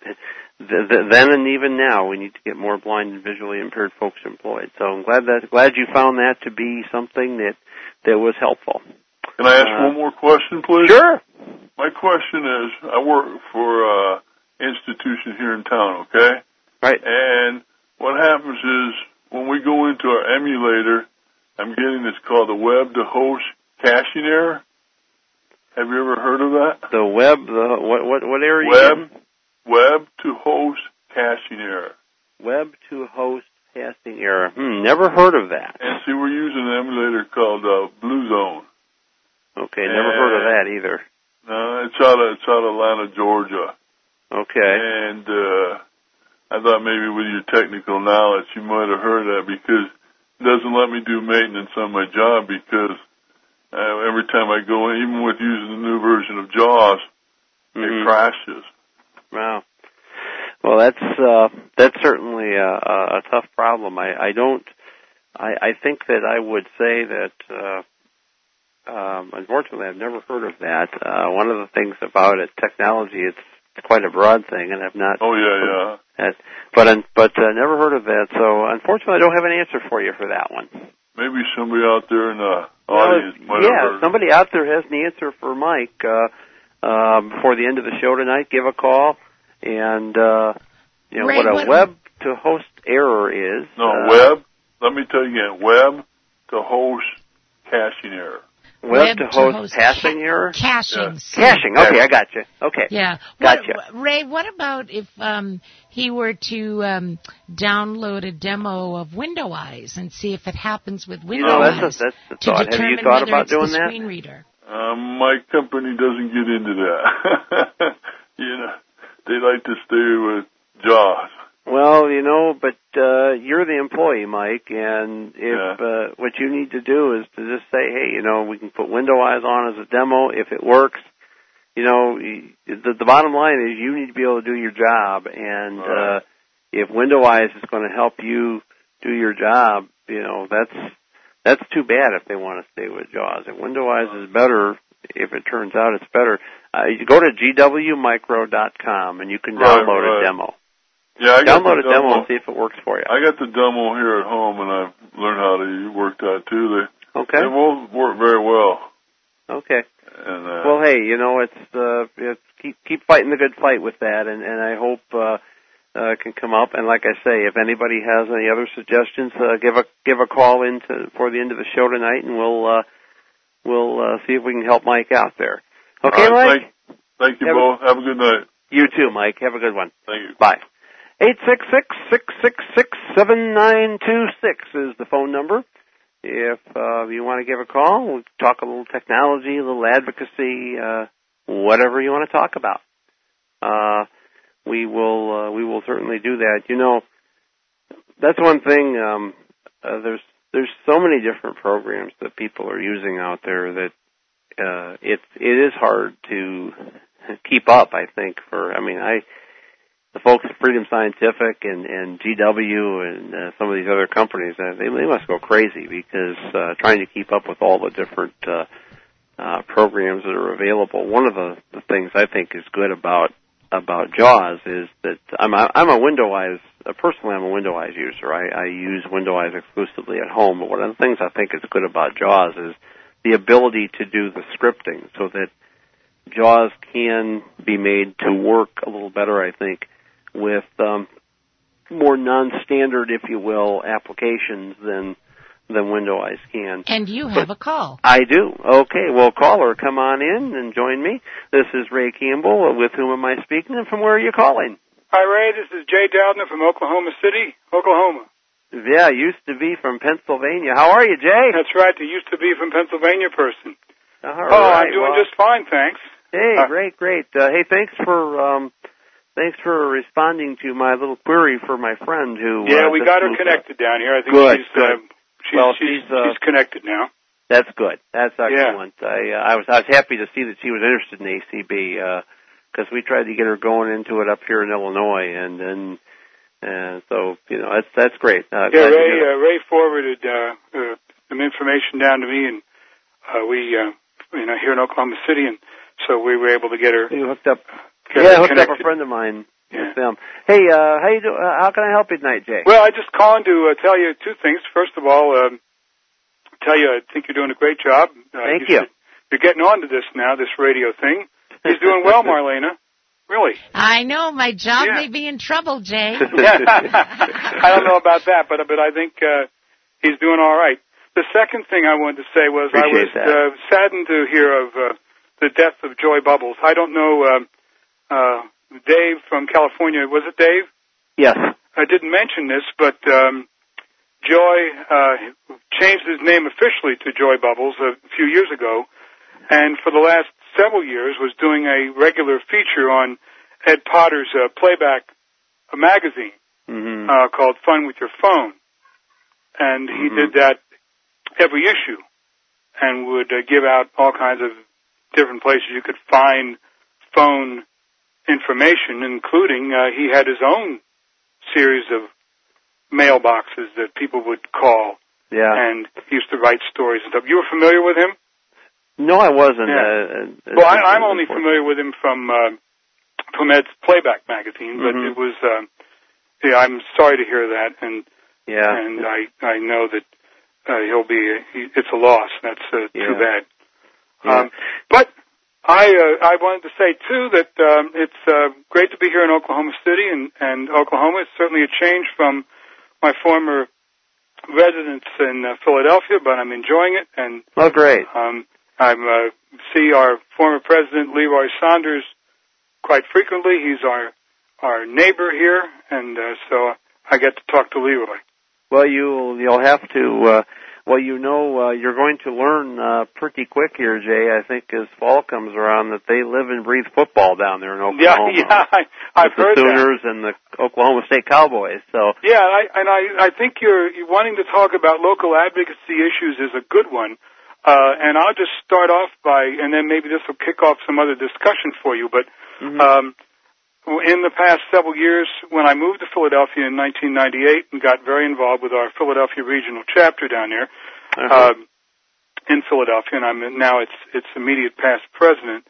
then and even now, we need to get more blind and visually impaired folks employed. So I'm glad that glad you found that to be something that that was helpful. Can I ask uh, one more question, please? Sure. My question is, I work for an institution here in town, okay? Right. And what happens is, when we go into our emulator, I'm getting this called the web-to-host caching error. Have you ever heard of that? The web, the what what what area? Web. Web-to-host caching error. Web-to-host casting error. Hmm, never heard of that. And see, we're using an emulator called uh, Blue Zone. Okay, never and, heard of that either. No, it's out of, it's out of Atlanta, Georgia. Okay. And uh, I thought maybe with your technical knowledge you might have heard that, because it doesn't let me do maintenance on my job, because Uh, every time I go in, even with using the new version of JAWS, mm-hmm. it crashes. Wow. Well, that's uh, that's certainly a, a tough problem. I, I don't. I, I think that I would say that. Uh, um, unfortunately, I've never heard of that. Uh, one of the things about it, technology, it's quite a broad thing, and I've not. Oh yeah, yeah. That, but but uh, never heard of that. So unfortunately, I don't have an answer for you for that one. Maybe somebody out there in the audience well, might yeah, have heard. somebody out there has an answer for Mike. Uh, uh, before the end of the show tonight, give a call. And, uh, you know, Ray, what a what web-to-host error is. No, uh, web, let me tell you again, web-to-host caching error. Web-to-host passing ca- error? Caching. Yeah. Caching, okay, I got you. Okay. Yeah. Gotcha. What, Ray, what about if um, he were to um, download a demo of Window Eyes and see if it happens with Window you know, Eyes that's a, that's the to thought. determine Have you thought whether about it's doing the that? screen reader? Um, my company doesn't get into that. You know, they like to stay with JAWS. Well, you know, but uh, you're the employee, Mike, and if Yeah. uh, what you need to do is to just say, hey, you know, we can put Window Eyes on as a demo. If it works, you know, the, the bottom line is you need to be able to do your job, and right. uh, if Window Eyes is going to help you do your job, you know, that's that's too bad if they want to stay with JAWS. If Window Eyes is better, if it turns out it's better, uh, you go to g w micro dot com and you can Right, download right. a demo. Yeah, I got Download the a demo and see if it works for you. I got the demo here at home, and I've learned how to work that too. They Okay. they both work very well. Okay. And, uh, well, hey, you know, it's uh, it's keep keep fighting the good fight with that, and and I hope uh, uh, can come up. And like I say, if anybody has any other suggestions, uh, give a give a call in to, for the end of the show tonight, and we'll uh, we'll uh, see if we can help Mike out there. Okay, all right, Mike. Thank, thank you have both. A, Have a good night. You too, Mike. Have a good one. Thank you. Bye. Eight six six six six six seven nine two six is the phone number. If uh, you want to give a call, we'll talk a little technology, a little advocacy, uh, whatever you want to talk about. Uh, we will uh, we will certainly do that. You know, that's one thing. Um, uh, there's there's so many different programs that people are using out there that uh, it it is hard to keep up. I think for I mean I. The folks at Freedom Scientific and, and G W and uh, some of these other companies, uh, they, they must go crazy because uh, trying to keep up with all the different uh, uh, programs that are available. One of the, the things I think is good about about JAWS is that I'm a, I'm a Window Eyes, uh, personally I'm a Window Eyes user. I, I use Window Eyes exclusively at home, but one of the things I think is good about JAWS is the ability to do the scripting so that JAWS can be made to work a little better, I think, with um, more non-standard, if you will, applications than than Window Eyes can. And you have but a call. I do. Okay, well, caller, come on in and join me. This is Ray Campbell. With whom am I speaking, and from where are you calling? Hi, Ray. This is Jay Doudna from Oklahoma City, Oklahoma. Yeah, used to be from Pennsylvania. How are you, Jay? That's right. The used to be from Pennsylvania person. All oh, right. I'm doing well, just fine, thanks. Hey, uh, great, great. Uh, hey, thanks for um, thanks for responding to my little query for my friend who. Yeah, uh, we got her connected up. down here. I think good, she's good. Uh, she's well, she's, she's, uh, she's connected now. That's good. That's excellent. Yeah. I, uh, I was I was happy to see that she was interested in A C B because uh, we tried to get her going into it up here in Illinois, and then and so you know that's that's great. Uh, yeah, Ray uh, Ray forwarded uh, uh, some information down to me, and uh, we uh, you know here in Oklahoma City, and so we were able to get her. You hooked up. Get yeah, her hooked connected. up a friend of mine. Yeah. With them. Hey, uh, how you do? Uh, how can I help you tonight, Jay? Well, I just calling to uh, tell you two things. First of all, um, tell you I think you're doing a great job. Uh, Thank you. you. Should, you're getting on to this now, this radio thing. He's doing well, Marlena. Really. I know. My job Yeah. may be in trouble, Jay. I don't know about that, but but I think uh, he's doing all right. The second thing I wanted to say was Appreciate I was uh, saddened to hear of uh, the death of Joy Bubbles. I don't know. Um, uh, Dave from California, was it Dave? Yes. I didn't mention this, but um, Joy uh, changed his name officially to Joy Bubbles a few years ago, and for the last several years was doing a regular feature on Ed Potter's uh, playback magazine mm-hmm. uh, called Fun with Your Phone, and he mm-hmm. did that every issue. and would uh, give out all kinds of different places you could find phone information, including uh, he had his own series of mailboxes that people would call. Yeah. And he used to write stories and stuff. You were familiar with him? No, I wasn't. Yeah. Uh, well, I, I'm only familiar with him from uh, from Ed's Playback magazine, but mm-hmm. it was. Uh, yeah, I'm sorry to hear that, and yeah, and I I know that uh, he'll be. He, it's a loss. That's uh, yeah. too bad. Yeah. Um, but I uh, I wanted to say too that um, it's uh, great to be here in Oklahoma City, and and Oklahoma is certainly a change from my former residence in uh, Philadelphia, but I'm enjoying it. And oh, great. Um, I uh, see our former president Leroy Saunders quite frequently. He's our our neighbor here, and uh, so I get to talk to Leroy. Well, you'll you'll have to. Uh, well, you know, uh, you're going to learn uh, pretty quick here, Jay. I think as fall comes around, that they live and breathe football down there in Oklahoma. Yeah, yeah, I, I've the heard Sooners that. and the Oklahoma State Cowboys. So yeah, I, and I I think you're, you're wanting to talk about local advocacy issues is a good one. Uh, and I'll just start off by, and then maybe this will kick off some other discussion for you. But mm-hmm. um, in the past several years, when I moved to Philadelphia in nineteen ninety-eight and got very involved with our Philadelphia regional chapter down there uh-huh. um, in Philadelphia, and I'm now its its immediate past president,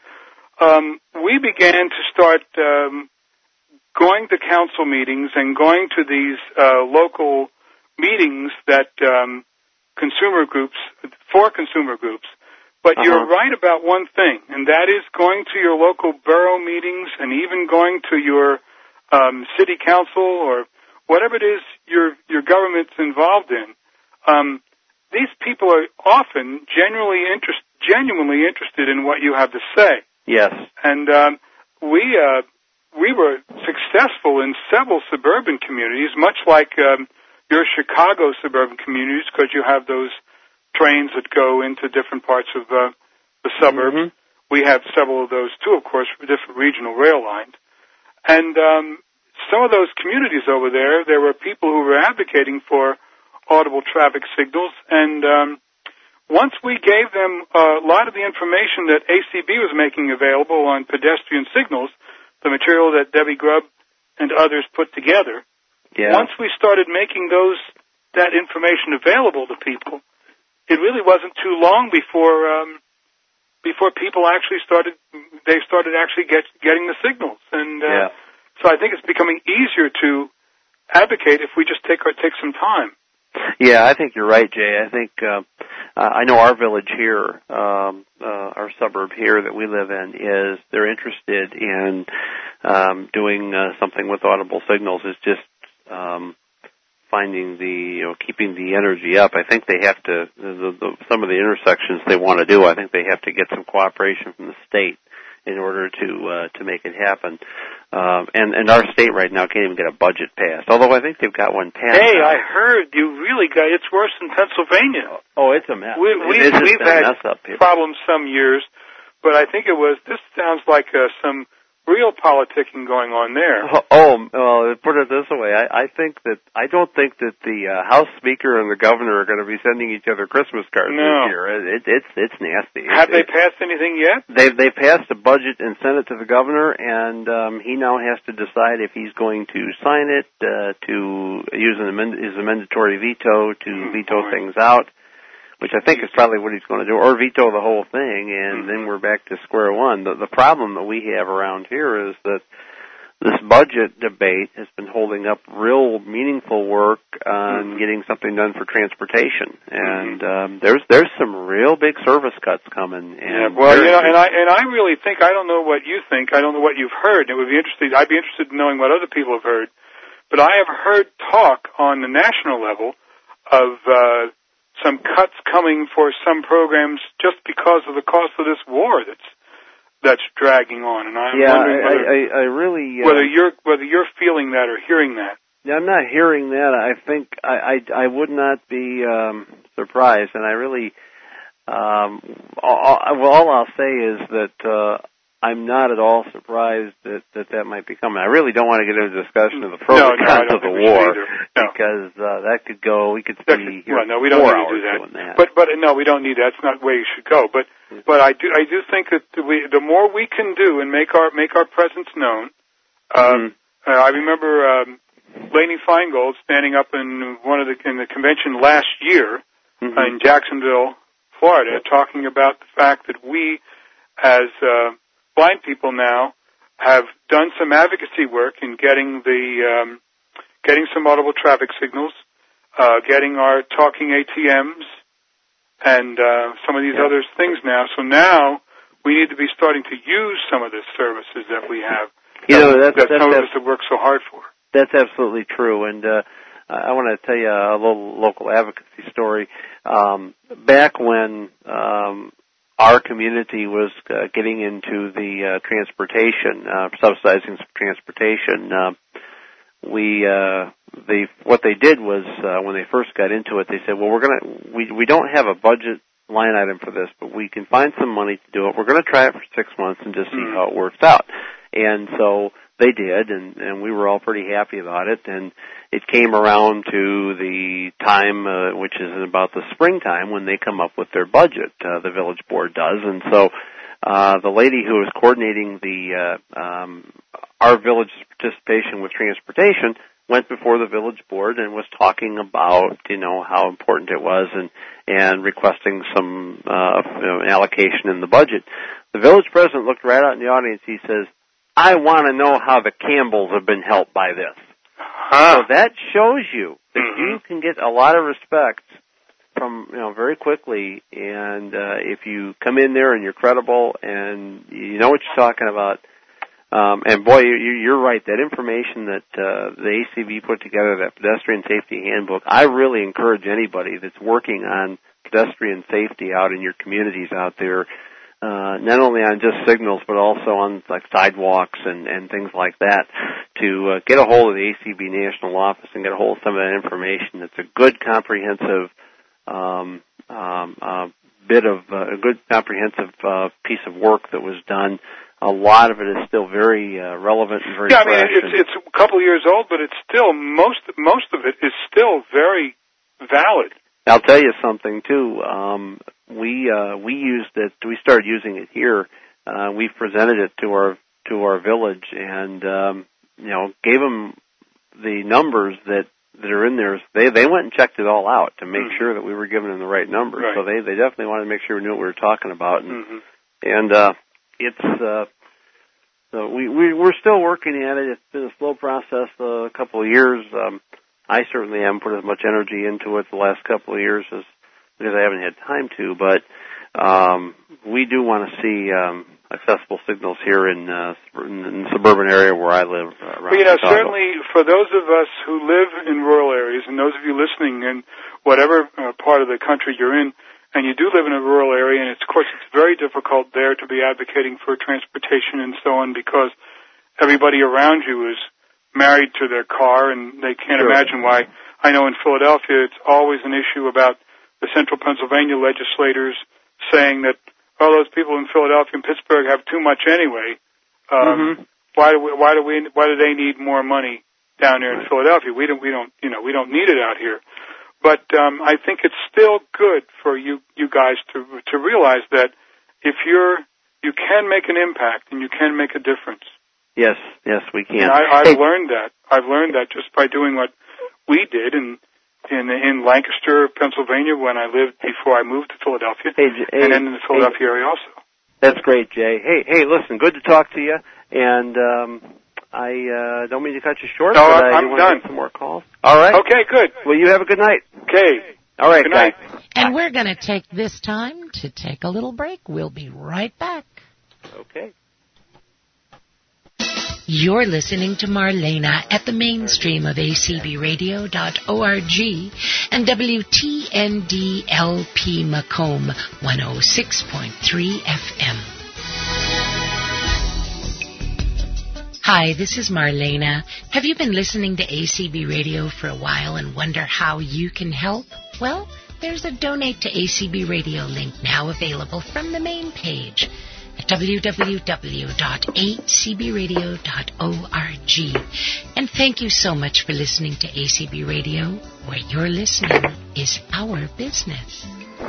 um, we began to start um, going to council meetings and going to these uh, local meetings that um, consumer groups, for consumer groups. But uh-huh. you're right about one thing, and that is going to your local borough meetings and even going to your um, city council or whatever it is your your government's involved in. Um, these people are often genuinely interest, genuinely interested in what you have to say. Yes. And um, we uh, we were successful in several suburban communities, much like um, your Chicago suburban communities, because you have those trains that go into different parts of uh, the suburbs. Mm-hmm. We have several of those too, of course, for different regional rail lines. And um, some of those communities over there, there were people who were advocating for audible traffic signals. And um, once we gave them a lot of the information that A C B was making available on pedestrian signals, the material that Debbie Grubb and others put together, yeah. once we started making those that information available to people, it really wasn't too long before um, before people actually started. They started actually get, getting the signals, and uh, yeah. so I think it's becoming easier to advocate if we just take our take some time. Yeah, I think you're right, Jay. I think uh, I know our village here, um, uh, our suburb here that we live in, is they're interested in um, doing uh, something with audible signals. It's just um, finding the, you know, keeping the energy up. I think they have to, the, the, some of the intersections they want to do, I think they have to get some cooperation from the state in order to uh, to make it happen. Um, and, and our state right now can't even get a budget passed, although I think they've got one passed. Hey, now. I heard you really got, it's worse than Pennsylvania. Oh, it's a mess. We, we, it, we've had had up here. problems some years, but I think it was, this sounds like uh, some real politicking going on there. Oh, well, put it this way. I, I think that, I don't think that the uh, House Speaker and the Governor are going to be sending each other Christmas cards no. this year. It, it's it's nasty. Have it, they it, passed anything yet? They've, they passed a budget and sent it to the Governor, and um, he now has to decide if he's going to sign it, uh, to use an amend- his amendatory veto to mm, veto boy. things out, which I think is probably what he's going to do, or veto the whole thing, and mm-hmm. then we're back to square one. The, the problem that we have around here is that this budget debate has been holding up real meaningful work on mm-hmm. getting something done for transportation, and mm-hmm. um, there's there's some real big service cuts coming. And yeah, well, you know, and I and I really think, I don't know what you think, I don't know what you've heard. It would be interesting. I'd be interested in knowing what other people have heard, but I have heard talk on the national level of Uh, some cuts coming for some programs just because of the cost of this war that's that's dragging on, and I'm yeah, wondering whether, I, I, I really uh, whether you're whether you're feeling that or hearing that. Yeah, I'm not hearing that. I think I I, I would not be um, surprised, and I really um, all, well, all I'll say is that uh, I'm not at all surprised that, that that might be coming. I really don't want to get into a discussion of the pros no, and no, cons of the war no. because uh, that could go. We could be here well, no, we don't four need hours to do that. doing that. But but no, we don't need that. That's not where you should go. But but I do I do think that we the more we can do and make our make our presence known. Um, mm-hmm. uh, I remember um, Lainey Feingold standing up in one of the in the convention last year mm-hmm. uh, in Jacksonville, Florida, talking about the fact that we as uh, blind people now have done some advocacy work in getting the um, getting some audible traffic signals, uh, getting our talking A T Ms, and uh, some of these yeah. other things now. So now we need to be starting to use some of the services that we have. You that, know, that's, that that's, some that's, of us have worked so hard for. That's absolutely true, and uh, I want to tell you a little local advocacy story. Um, back when um, our community was uh, getting into the uh, transportation, uh, subsidizing some transportation. Uh, we, uh, they, what they did was uh, when they first got into it, they said, "Well, we're gonna, we, we don't have a budget line item for this, but we can find some money to do it. We're going to try it for six months and just see mm-hmm. how it works out." And so they did, and, and we were all pretty happy about it. And it came around to the time, uh, which is about the springtime, when they come up with their budget. Uh, the village board does, and so uh, the lady who was coordinating the uh, um, our village's participation with transportation went before the village board and was talking about, you know, how important it was, and and requesting some uh, you know, allocation in the budget. The village president looked right out in the audience. He says, "I want to know how the Campbells have been helped by this." Huh. So that shows you that mm-hmm. you can get a lot of respect from, you know, very quickly, and uh, if you come in there and you're credible and you know what you're talking about. Um, and boy, you, you're right. That information that uh, the A C B put together, that pedestrian safety handbook, I really encourage anybody that's working on pedestrian safety out in your communities out there, uh, not only on just signals, but also on like sidewalks and, and things like that, to uh, get a hold of the A C B national office and get a hold of some of that information. It's a good comprehensive um, um, uh, bit of uh, a good comprehensive uh, piece of work that was done. A lot of it is still very uh, relevant and very yeah. I fresh. mean, it's it's a couple of years old, but it's still most most of it is still very valid. I'll tell you something too. Um, we uh, we used it. We started using it here. Uh, we presented it to our to our village, and um, you know, gave them the numbers that, that are in there. They they went and checked it all out to make mm-hmm. sure that we were giving them the right numbers. Right. So they they definitely wanted to make sure we knew what we were talking about. And mm-hmm. and uh, it's uh, so we we we're still working at it. It's been a slow process, uh, a couple of years. Um, I certainly haven't put as much energy into it the last couple of years as because I haven't had time to, but um, we do want to see um, accessible signals here in, uh, in, in the suburban area where I live. Uh, well, you know, Chicago. certainly for those of us who live in rural areas, and those of you listening in whatever uh, part of the country you're in, and you do live in a rural area, and it's, of course it's very difficult there to be advocating for transportation and so on because everybody around you is married to their car, and they can't sure. imagine why. I know in Philadelphia it's always an issue about the central Pennsylvania legislators saying that, oh, those people in Philadelphia and Pittsburgh have too much anyway. Um, mm-hmm. Why do we, why do we why do they need more money down there in Philadelphia? We don't we don't you know we don't need it out here. But um, I think it's still good for you you guys to to realize that if you're you can make an impact and you can make a difference. Yes, yes, we can. And I, I've hey. learned that. I've learned that just by doing what we did in in in Lancaster, Pennsylvania, when I lived before I moved to Philadelphia, hey, hey, and then in the Philadelphia hey, area also. That's great, Jay. Hey, hey, listen, good to talk to you. And um, I uh, don't mean to cut you short, no, but I I'm want done. to get some more calls. All right. Okay, good. Well, you have a good night. Okay. All right, good night. guys. And we're going to take this time to take a little break. We'll be right back. Okay. You're listening to Marlena at the mainstream of A C B radio dot org and W T N D L P Macomb one oh six point three F M. Hi, this is Marlena. Have you been listening to A C B Radio for a while and wonder how you can help? Well, there's a Donate to A C B Radio link now available from the main page. at w w w dot a c b radio dot org. And thank you so much for listening to A C B Radio, where your listening is our business.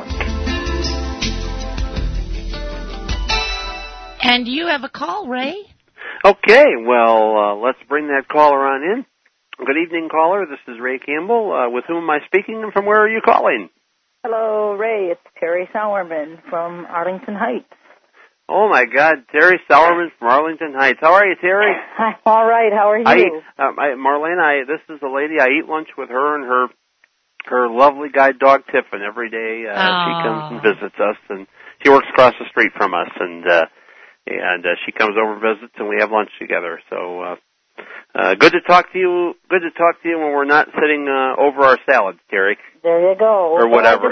And you have a call, Ray? Okay, well, uh, let's bring that caller on in. Good evening, caller. This is Ray Campbell. Uh, with whom am I speaking, and from where are you calling? Hello, Ray. It's Terry Sauerman from Arlington Heights. Oh, my God, Terry Sauerman from Arlington Heights. How are you, Terry? I'm all right. How are you? I eat, um, I, Marlene, I, this is the lady. I eat lunch with her and her her lovely guide dog, Tiffin, every day. Uh, she comes and visits us, and she works across the street from us, and uh, and uh, she comes over and visits, and we have lunch together. So uh, uh, good to talk to you. Good to talk to you when we're not sitting uh, over our salads, Terry. There you go. Or whatever.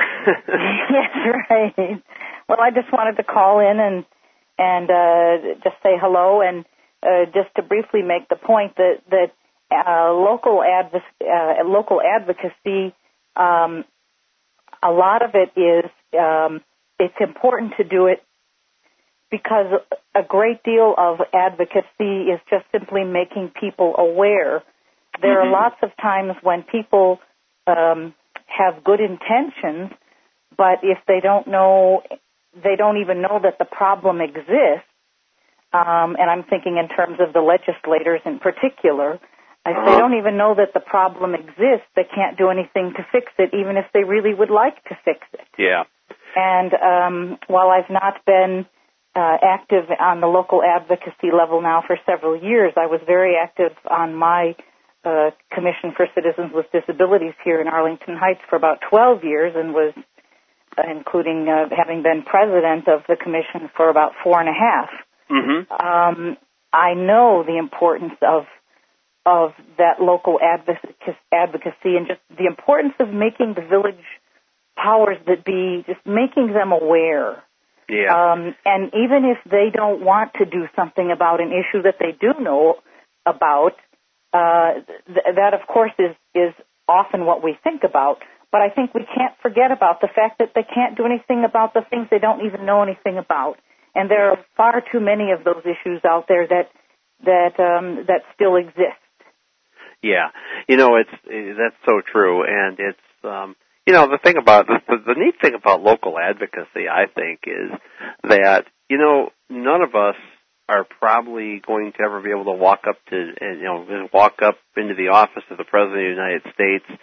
Yes, right. Well, I just wanted to call in and and uh, just say hello, and uh, just to briefly make the point that that uh, local adv- uh, local advocacy, um, a lot of it is um, it's important to do it because a great deal of advocacy is just simply making people aware. There mm-hmm. are lots of times when people um, have good intentions, but if they don't know, they don't even know that the problem exists, um, and I'm thinking in terms of the legislators in particular, if they don't even know that the problem exists, they can't do anything to fix it, even if they really would like to fix it. Yeah. And um, while I've not been uh, active on the local advocacy level now for several years, I was very active on my uh, Commission for Citizens with Disabilities here in Arlington Heights for about twelve years, and was including uh, having been president of the commission for about four and a half. Mm-hmm. Um, I know the importance of of that local advocacy and just the importance of making the village powers that be, just making them aware. Yeah. Um, and even if they don't want to do something about an issue that they do know about, uh, th- that, of course, is, is often what we think about. But I think we can't forget about the fact that they can't do anything about the things they don't even know anything about. And there are far too many of those issues out there that that um, that still exist. Yeah, you know, it's that's so true, and it's um, you know the thing about the, the neat thing about local advocacy, I think, is that you know none of us are probably going to ever be able to walk up to you know walk up into the office of the President of the United States,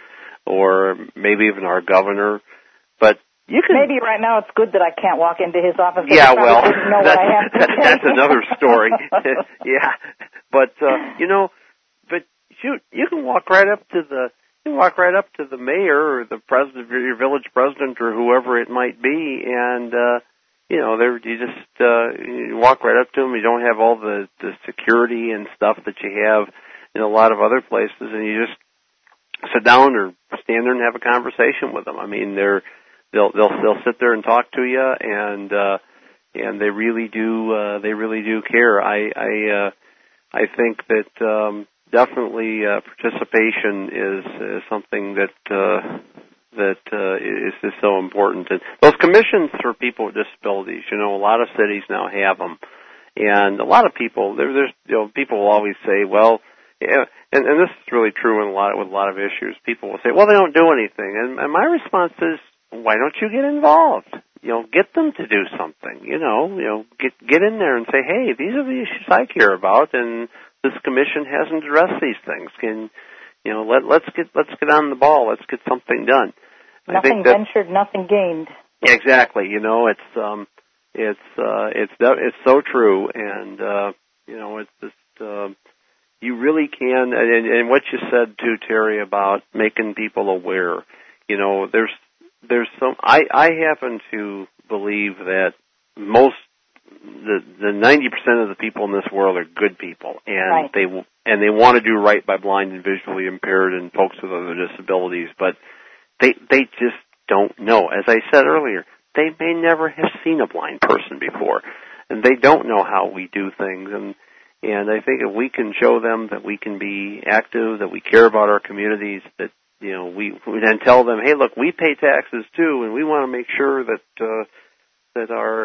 or maybe even our governor, but you can. Maybe right now it's good that I can't walk into his office. Yeah, well, know that's, what I have to that, say. that's another story. Yeah, but uh, you know, but shoot, you can walk right up to the you can walk right up to the mayor or the president, your village president, or whoever it might be, and uh, you know, there you just uh, you walk right up to them. You don't have all the the security and stuff that you have in a lot of other places, and you just sit down or stand there and have a conversation with them. I mean, they're they'll they'll they'll sit there and talk to you, and uh, and they really do uh, they really do care. I I uh, I think that um, definitely uh, participation is, is something that uh, that uh, is, is so important. And those commissions for people with disabilities, you know, a lot of cities now have them, and a lot of people there, there's you know people will always say, well. Yeah, and, and this is really true in a lot with a lot of issues. People will say, "Well, they don't do anything," and, and my response is, "Why don't you get involved? You know, get them to do something. You know, you know, get get in there and say, hey, these are the issues I care about, and this commission hasn't addressed these things. Can you know? Let let's get let's get on the ball. Let's get something done." Nothing I think that, ventured, nothing gained. Exactly. You know, it's um, it's uh, it's it's so true, and uh, you know, it's just. Uh, You really can, and, and what you said too, Terry, about making people aware. You know, there's there's some. I I happen to believe that most the the ninety percent of the people in this world are good people, and right. they and they want to do right by blind and visually impaired and folks with other disabilities, but they they just don't know. As I said earlier, they may never have seen a blind person before, and they don't know how we do things. And And I think if we can show them that we can be active, that we care about our communities, that, you know, we, we then tell them, hey, look, we pay taxes too, and we want to make sure that, uh, that our,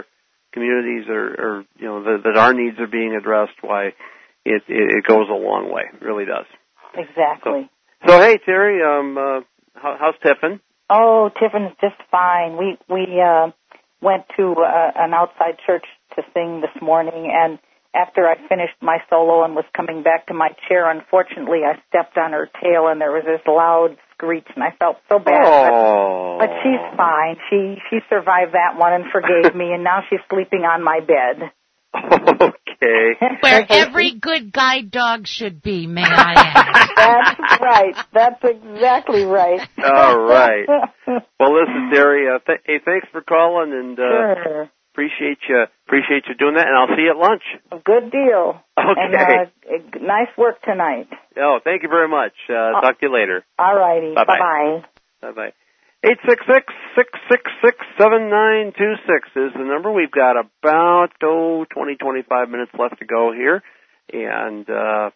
communities are, are you know, that, that our needs are being addressed, why it, it, it goes a long way. It really does. Exactly. So, so hey, Terry, um, uh, how, how's Tiffin? Oh, Tiffin's just fine. We we uh, went to uh, an outside church to sing this morning, and after I finished my solo and was coming back to my chair, unfortunately, I stepped on her tail, and there was this loud screech, and I felt so bad. Oh. But, but she's fine. She she survived that one and forgave me, and now she's sleeping on my bed. Okay. Where every good guide dog should be, may I add. That's right. That's exactly right. All right. Well, listen, Terry, uh, th- hey, thanks for calling, and uh, sure. appreciate you appreciate you doing that, and I'll see you at lunch. Good deal. Okay. And, uh, nice work tonight. Oh, thank you very much. Uh, oh. Talk to you later. All righty. Bye-bye. Bye-bye. Bye-bye. eight six six, six six six, seven nine two six is the number. We've got about, oh, twenty, twenty-five minutes left to go here. And, uh,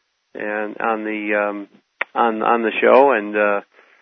and on the, um, on, on the show. And, uh,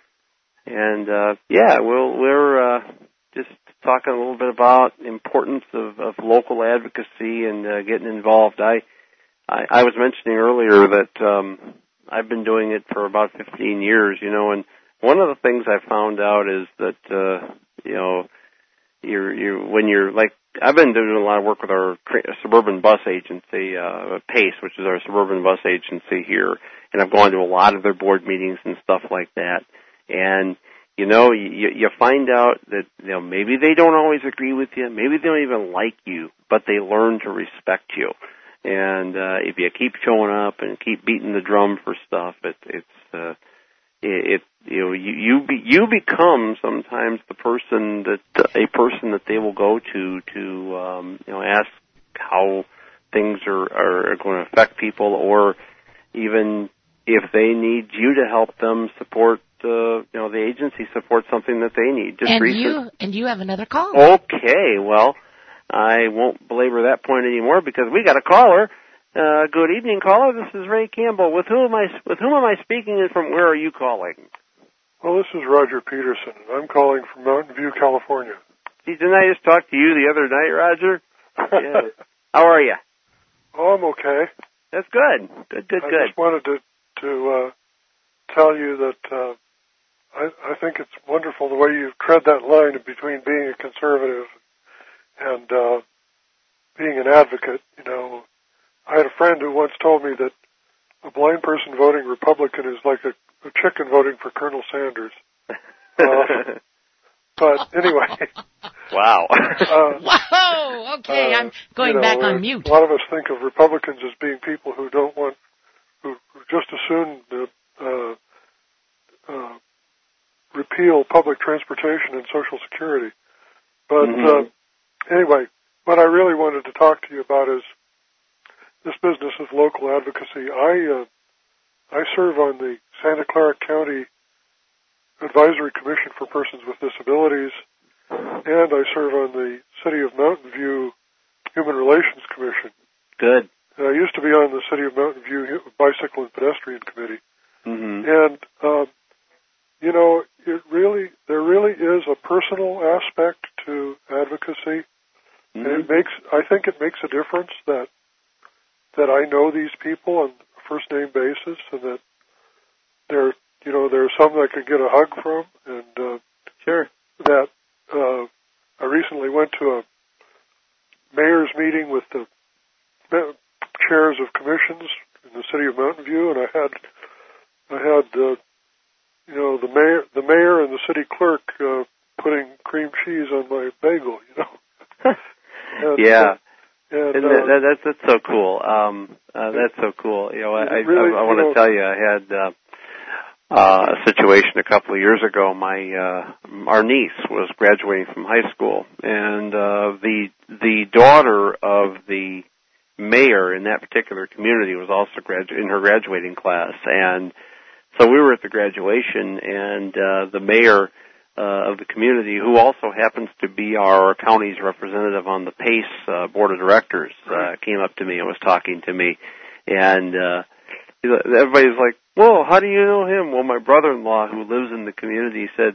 and, uh, yeah, we'll, we're, uh, just talking a little bit about the importance of, of local advocacy and, uh, getting involved. I, I, I was mentioning earlier that, um, I've been doing it for about fifteen years, you know, and one of the things I found out is that, uh, you know, you're, you when you're like, I've been doing a lot of work with our suburban bus agency, uh, PACE, which is our suburban bus agency here, and I've gone to a lot of their board meetings and stuff like that. And, you know, you, you find out that, you know, maybe they don't always agree with you, maybe they don't even like you, but they learn to respect you. And, uh, if you keep showing up and keep beating the drum for stuff, it, it's, uh, it, it you know, you, you, be, you become sometimes the person that, uh, a person that they will go to, to, um, you know, ask how things are, are going to affect people, or even if they need you to help them support, uh, you know, the agency support something that they need. Just and recent... you, and you have another call. Okay, well, I won't belabor that point anymore because we got a caller. Uh, good evening, caller. This is Ray Campbell. With whom am I, with whom am I speaking, and from where are you calling? Well, this is Roger Peterson. I'm calling from Mountain View, California. See, didn't I just talk to you the other night, Roger? Yeah. How are you? Oh, I'm okay. That's good. Good, good, I good. I just wanted to, to uh, tell you that uh, I, I think it's wonderful the way you tread that line between being a conservative and uh, being an advocate. You know, I had a friend who once told me that a blind person voting Republican is like a, a chicken voting for Colonel Sanders. Uh, but anyway. Wow. Uh, Whoa! Okay, uh, I'm going you know, back on uh, mute. A lot of us think of Republicans as being people who don't want, who, who just as soon uh, uh, repeal public transportation and Social Security. But mm-hmm. uh, anyway, what I really wanted to talk to you about is this business of local advocacy. I uh, I serve on the Santa Clara County Advisory Commission for Persons with Disabilities, and I serve on the City of Mountain View Human Relations Commission. Good. And I used to be on the City of Mountain View Bicycle and Pedestrian Committee. Mm-hmm. And, um, you know, it really, there really is a personal aspect to advocacy. Mm-hmm. And it makes, I think it makes a difference that, that I know these people on a first name basis, and that there, you know, there are some that I could get a hug from, and, uh, sure. that, uh, I recently went to a mayor's meeting with the chairs of commissions in the City of Mountain View, and I had, I had, uh, you know, the mayor, the mayor and the city clerk, uh, putting cream cheese on my bagel, you know. and, yeah. Uh, and, and uh, that, that's, that's so cool. Um, uh, that's so cool. You know, I, I, really, I, I want to tell you, I had, uh, Uh, a situation a couple of years ago. My uh, our niece was graduating from high school, and uh, the the daughter of the mayor in that particular community was also gradu- in her graduating class, and so we were at the graduation, and uh, the mayor uh, of the community, who also happens to be our county's representative on the PACE uh, board of directors, uh, came up to me and was talking to me, and uh, everybody's like, "Whoa, how do you know him?" Well, my brother-in-law, who lives in the community, said,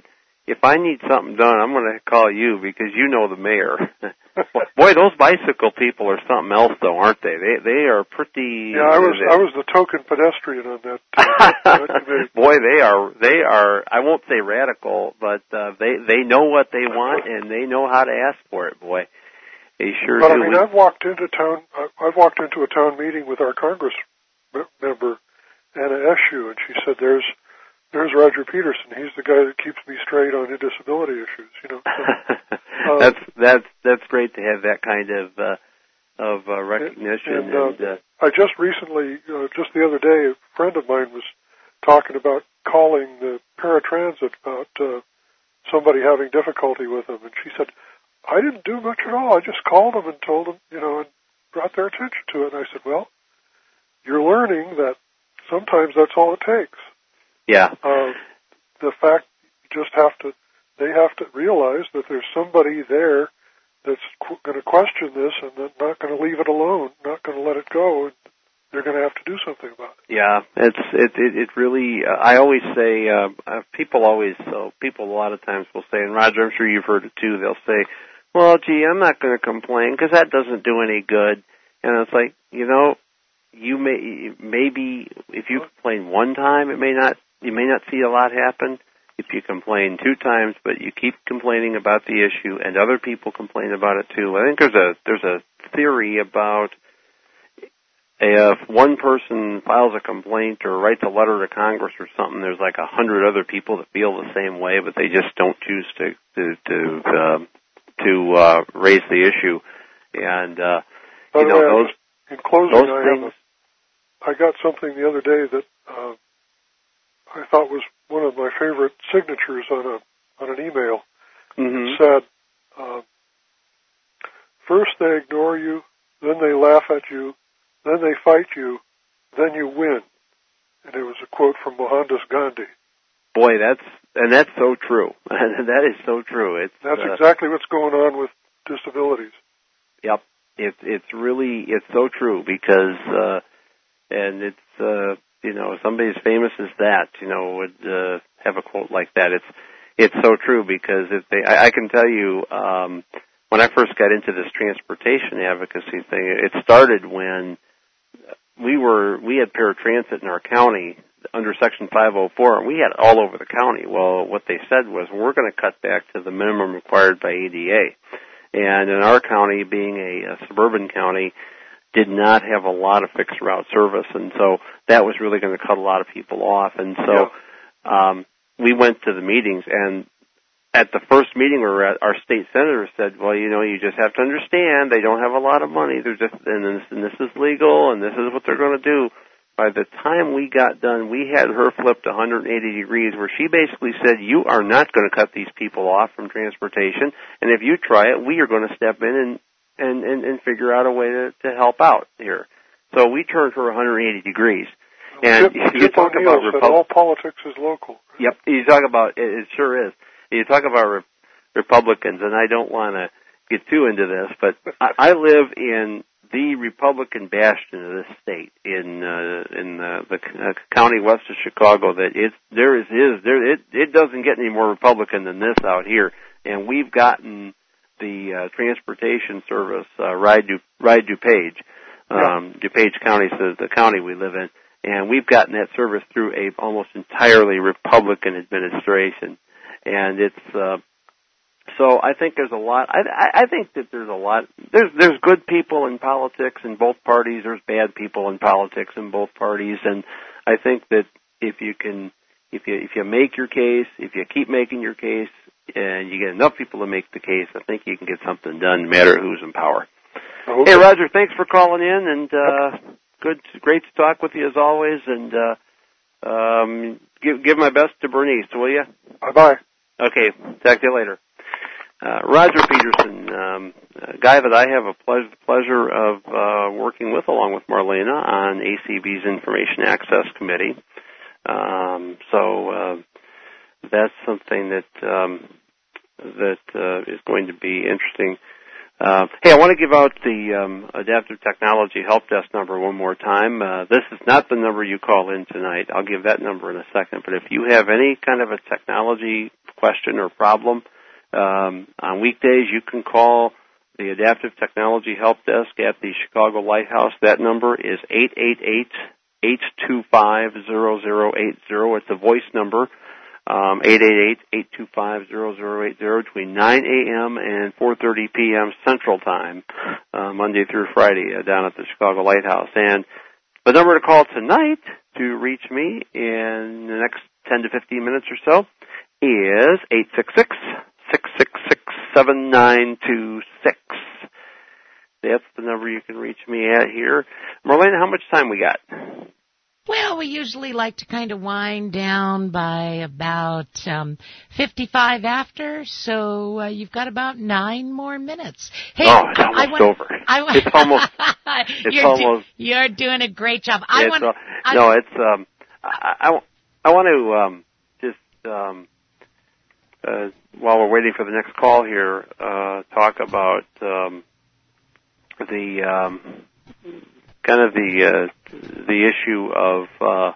if I need something done, I'm going to call you because you know the mayor. Boy, those bicycle people are something else, though, aren't they? They they are pretty. Yeah, I was I was the token pedestrian on that. Uh, that committee. Boy, they are they are. I won't say radical, but uh, they they know what they want and they know how to ask for it. Boy, they sure but, do. I mean, I've walked into town. I've walked into a town meeting with our Congress member, Anna Eshoo, and she said, "There's." There's Roger Peterson. He's the guy that keeps me straight on disability issues. You know, so, uh, that's that's that's great to have that kind of uh, of uh, recognition. And, uh, and uh, I just recently, uh, just the other day, a friend of mine was talking about calling the paratransit about uh, somebody having difficulty with them, and she said, "I didn't do much at all. I just called them and told them, you know, and brought their attention to it." And I said, "Well, you're learning that sometimes that's all it takes." Yeah. Uh, the fact you just have to, they have to realize that there's somebody there that's qu- going to question this and they're not going to leave it alone, not going to let it go, and they're going to have to do something about it. Yeah, it's it it, it really. Uh, I always say uh, uh, people always so people a lot of times will say, and Roger, I'm sure you've heard it too. They'll say, "Well, gee, I'm not going to complain because that doesn't do any good," and it's like, you know, you may maybe if you complain one time, it may not. You may not see a lot happen if you complain two times, but you keep complaining about the issue, and other people complain about it too. I think there's a there's a theory about if one person files a complaint or writes a letter to Congress or something, there's like a hundred other people that feel the same way, but they just don't choose to to to uh, to uh, raise the issue. And uh, By you the know way, those in closing, those I, things. have a, I got something the other day that. Uh, I thought was one of my favorite signatures on a on an email. Mm-hmm. It said, uh, first they ignore you, then they laugh at you, then they fight you, then you win. And it was a quote from Mohandas Gandhi. Boy, that's and that's so true. That is so true. It's that's uh, exactly what's going on with disabilities. Yep, it's it's really it's so true because uh, and it's. Uh, You know, somebody as famous as that, you know, would uh, have a quote like that. It's it's so true because if they, I, I can tell you, um, when I first got into this transportation advocacy thing, it started when we were we had paratransit in our county under Section five oh four, and we had it all over the county. Well, what they said was we're going to cut back to the minimum required by A D A, and in our county, being a, a suburban county, did not have a lot of fixed route service, and so that was really going to cut a lot of people off. And so yeah. um, we went to the meetings, and at the first meeting we were at, our state senator said, well, you know, you just have to understand they don't have a lot of money. They're just, and this, and this is legal, and this is what they're going to do. By the time we got done, we had her flipped one hundred eighty degrees where she basically said, you are not going to cut these people off from transportation, and if you try it, we are going to step in and And, and, and figure out a way to, to help out here. So we turned her one hundred eighty degrees. And Chip, you Chip talk O'Neill about said Republic. all politics is local. Yep. You talk about it, it sure is. You talk about re- Republicans, and I don't want to get too into this, but I, I live in the Republican bastion of this state in uh, in the, the uh, county west of Chicago. That it's there is is there it it doesn't get any more Republican than this out here, and we've gotten the uh, transportation service, uh, Ride, du, Ride DuPage, um, yeah. DuPage County is the county we live in, and we've gotten that service through a almost entirely Republican administration, and it's uh, so I think there's a lot. I, I think that there's a lot. There's there's good people in politics in both parties. There's bad people in politics in both parties, and I think that if you can, if you if you make your case, if you keep making your case, and you get enough people to make the case, I think you can get something done, no matter who's in power. Okay. Hey, Roger, thanks for calling in, and uh, good, great to talk with you as always. And uh, um, give give my best to Bernice, will you? Bye bye. Okay, talk to you later. Uh, Roger Peterson, um, a guy that I have a ple- pleasure of uh, working with, along with Marlena, on A C B's Information Access Committee. Um, so uh, that's something that um, that uh, is going to be interesting. Uh, hey, I want to give out the um, Adaptive Technology Help Desk number one more time. Uh, this is not the number you call in tonight. I'll give that number in a second. But if you have any kind of a technology question or problem. Um, on weekdays, you can call the Adaptive Technology Help Desk at the Chicago Lighthouse. That number is eight eight eight, eight two five, zero zero eight zero. It's a voice number, um, eight eight eight, eight two five, zero zero eight zero, between nine a.m. and four thirty p.m. Central Time, uh, Monday through Friday, uh, down at the Chicago Lighthouse. And the number to call tonight to reach me in the next ten to fifteen minutes or so is eight six six, six six six, seven nine two six. That's the number you can reach me at here. Marlena, how much time we got? Well, we usually like to kind of wind down by about um, fifty-five after, so uh, you've got about nine more minutes. Hey, oh, it's almost I want, over. I, it's almost. It's you're almost. Do, you're doing a great job. I want. Uh, no, it's. Um, I, I, I want to um, just um, uh, while we're waiting for the next call here, uh, talk about um, the. Um, kind of the uh, the issue of uh,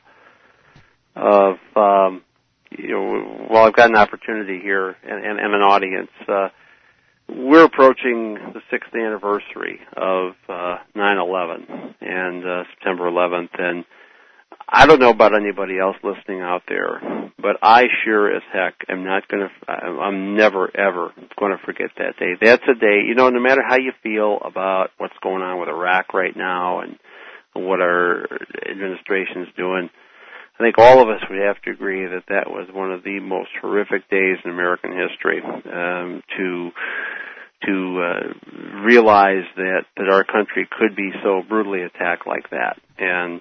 of um, you know, well, I've got an opportunity here and, and, and an audience. Uh, we're approaching the sixth anniversary of uh, nine eleven and uh, September eleventh, and I don't know about anybody else listening out there, but I sure as heck am not going to. I'm never ever going to forget that day. That's a day, you know. No matter how you feel about what's going on with Iraq right now and what our administration's doing, I think all of us would have to agree that that was one of the most horrific days in American history. Um, to to uh, realize that that our country could be so brutally attacked like that, and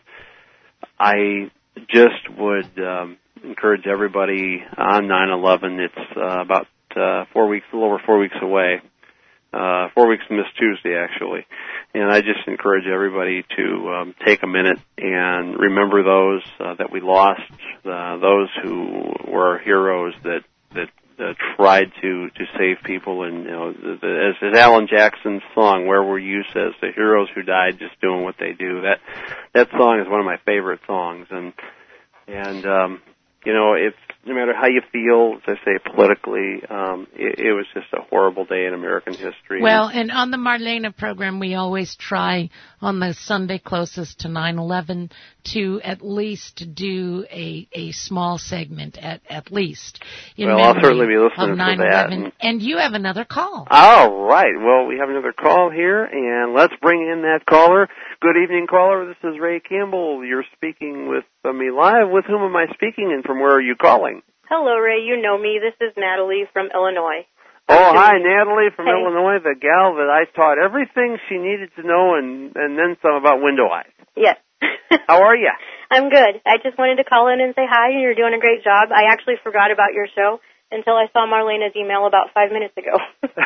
I just would um, encourage everybody on nine eleven. It's uh, about uh, four weeks, a little over four weeks away. Uh, four weeks from this Tuesday, actually. And I just encourage everybody to um, take a minute and remember those uh, that we lost, uh, those who were heroes that that uh, tried to to save people. And you know, the, the, as, as Alan Jackson's song "Where Were You" says, "The heroes who died just doing what they do." That that song is one of my favorite songs, and and um, you know, it's no matter how you feel, as I say, politically, um, it, it was just a horrible day in American history. Well, and on the Marlena program, we always try on the Sunday closest to nine eleven to at least do a, a small segment, at, at least, in well, memory I'll certainly be listening of nine eleven. for that. And, and you have another call. All right. Well, we have another call here, and let's bring in that caller. Good evening, caller. This is Ray Campbell. You're speaking with uh, me live. With whom am I speaking, and from where are you calling? Hello, Ray. You know me. This is Natalie from Illinois. Oh, hi, Natalie from hey. Illinois, the gal that I taught everything she needed to know and, and then some about window eyes. Yes. How are you? I'm good. I just wanted to call in and say hi. You're doing a great job. I actually forgot about your show until I saw Marlena's email about five minutes ago.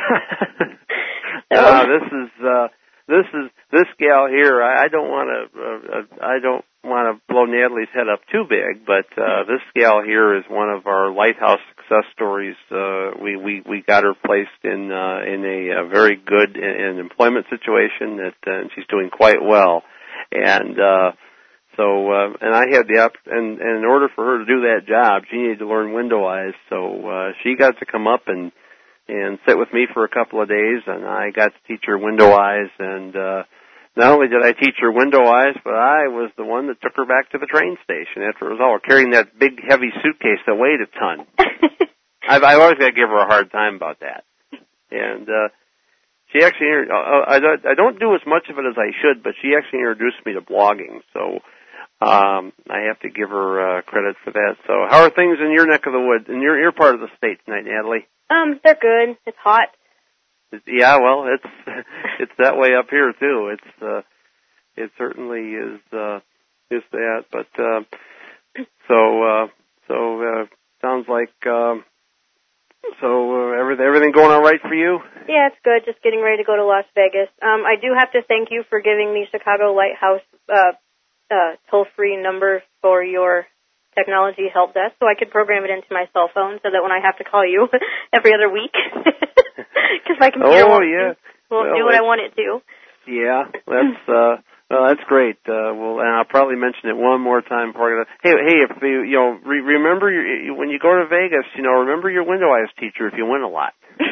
so. uh, this is uh, this is this gal here. I, I don't want to. Uh, I don't want to blow Natalie's head up too big, but uh, this gal here is one of our Lighthouse success stories. Uh, we we we got her placed in uh, in a, a very good in, in employment situation that uh, and she's doing quite well. And uh, so, uh, and I had the op- and, and in order for her to do that job, she needed to learn window eyes. So uh, she got to come up and and sit with me for a couple of days, and I got to teach her window eyes. And uh, not only did I teach her window eyes, but I was the one that took her back to the train station after it was all carrying that big, heavy suitcase that weighed a ton. I've, I've always got to give her a hard time about that. And uh, She actually, I don't, I don't do as much of it as I should, but she actually introduced me to blogging, so um, I have to give her uh, credit for that. So, how are things in your neck of the woods, in your your part of the state tonight, Natalie? Um, they're good. It's hot. Yeah, well, it's it's that way up here too. It's uh, it certainly is uh, is that, but uh, so uh, so uh, sounds like. Um, So uh, everything, everything going all right for you? Yeah, it's good. Just getting ready to go to Las Vegas. Um, I do have to thank you for giving me Chicago Lighthouse uh, uh, toll-free number for your technology help desk, so I could program it into my cell phone, so that when I have to call you every other week, because my computer oh, won't, yeah. won't well, do what I want it to. Yeah, that's uh, Well, that's great. Uh, well, and I'll probably mention it one more time before I go. Hey, hey, if you, you know, re- remember your, when you go to Vegas, you know, remember your window ice teacher if you win a lot.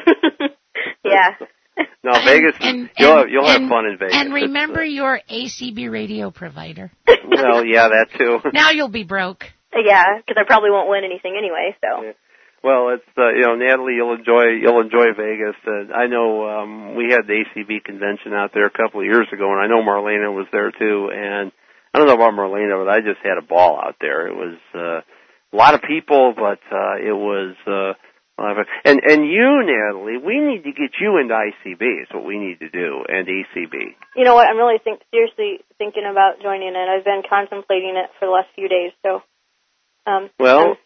Yeah. No, Vegas, and, you'll and, have, you'll and, have fun in Vegas. And remember uh, your A C B radio provider. Well, yeah, that too. Now you'll be broke. Yeah, because I probably won't win anything anyway. So. Yeah. Well, it's uh, you know, Natalie, you'll enjoy you'll enjoy Vegas. Uh, I know um, we had the A C B convention out there a couple of years ago, and I know Marlena was there too. And I don't know about Marlena, but I just had a ball out there. It was uh, a lot of people, but uh, it was. Uh, And and you, Natalie, we need to get you into I C B. Is what we need to do, and E C B. You know what? I'm really think, seriously thinking about joining it. I've been contemplating it for the last few days. So, um, well,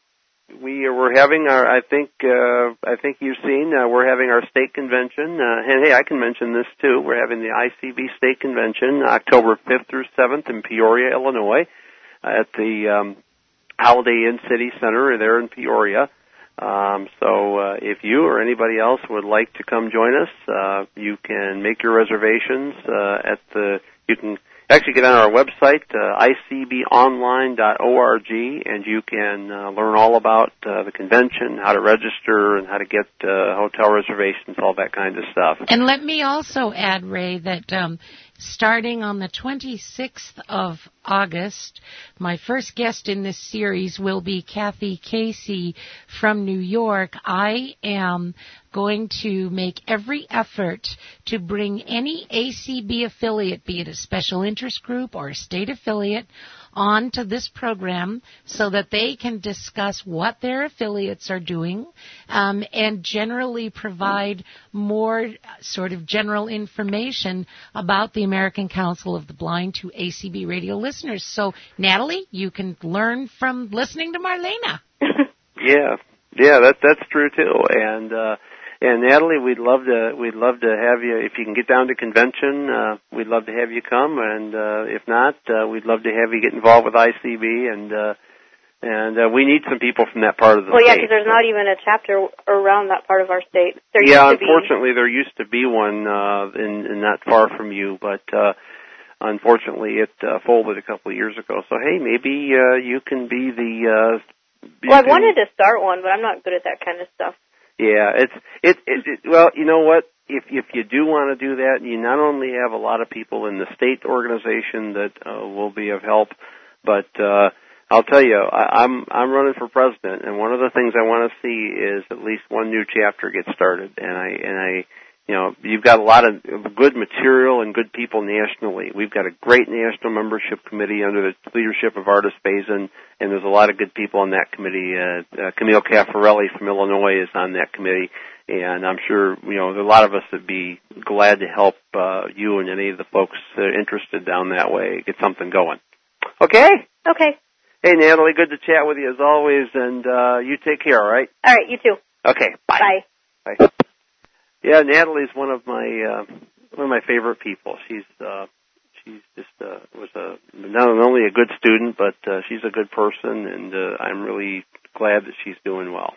um, we are, we're having our. I think uh, I think you've seen uh, we're having our state convention. Uh, and hey, I can mention this too. We're having the I C B state convention October fifth through seventh in Peoria, Illinois, at the um, Holiday Inn City Center there in Peoria. Um, so uh, if you or anybody else would like to come join us, uh, you can make your reservations uh, at the. You can actually get on our website, uh, I C B online dot org, and you can uh, learn all about uh, the convention, how to register, and how to get uh, hotel reservations, all that kind of stuff. And let me also add, Ray, that um, starting on the twenty-sixth of August, my first guest in this series will be Kathy Casey from New York. I am going to make every effort to bring any A C B affiliate, be it a special interest group or a state affiliate, onto this program so that they can discuss what their affiliates are doing um, and generally provide more sort of general information about the American Council of the Blind to A C B radio listeners. So, Natalie, you can learn from listening to Marlena. Yeah, yeah, that that's true too. And uh, and Natalie, we'd love to we'd love to have you if you can get down to convention. Uh, we'd love to have you come, and uh, if not, uh, we'd love to have you get involved with I C B. And uh, and uh, we need some people from that part of the well, state. Well, yeah, because there's not even a chapter around that part of our state. There yeah, used to unfortunately, be. there used to be one uh, in, in not far from you, but. Uh, Unfortunately, it uh, folded a couple of years ago. So, hey, maybe uh, you can be the. Uh, well, I wanted to start one, but I'm not good at that kind of stuff. Yeah, it's it, it, it. Well, you know what? If if you do want to do that, you not only have a lot of people in the state organization that uh, will be of help, but uh, I'll tell you, I, I'm I'm running for president, and one of the things I want to see is at least one new chapter get started, and I and I. You know, you've got a lot of good material and good people nationally. We've got a great national membership committee under the leadership of Artis Bazin, and there's a lot of good people on that committee. Uh, uh, Camille Caffarelli from Illinois is on that committee, and I'm sure, you know, there are a lot of us would be glad to help uh, you and any of the folks uh, interested down that way get something going. Okay? Okay. Hey, Natalie, good to chat with you as always, and uh, you take care, all right? All right, you too. Okay, bye. Bye. Bye. Yeah, Natalie's one of my uh, one of my favorite people. She's uh, she's just uh, was a not only a good student, but uh, she's a good person, and uh, I'm really glad that she's doing well.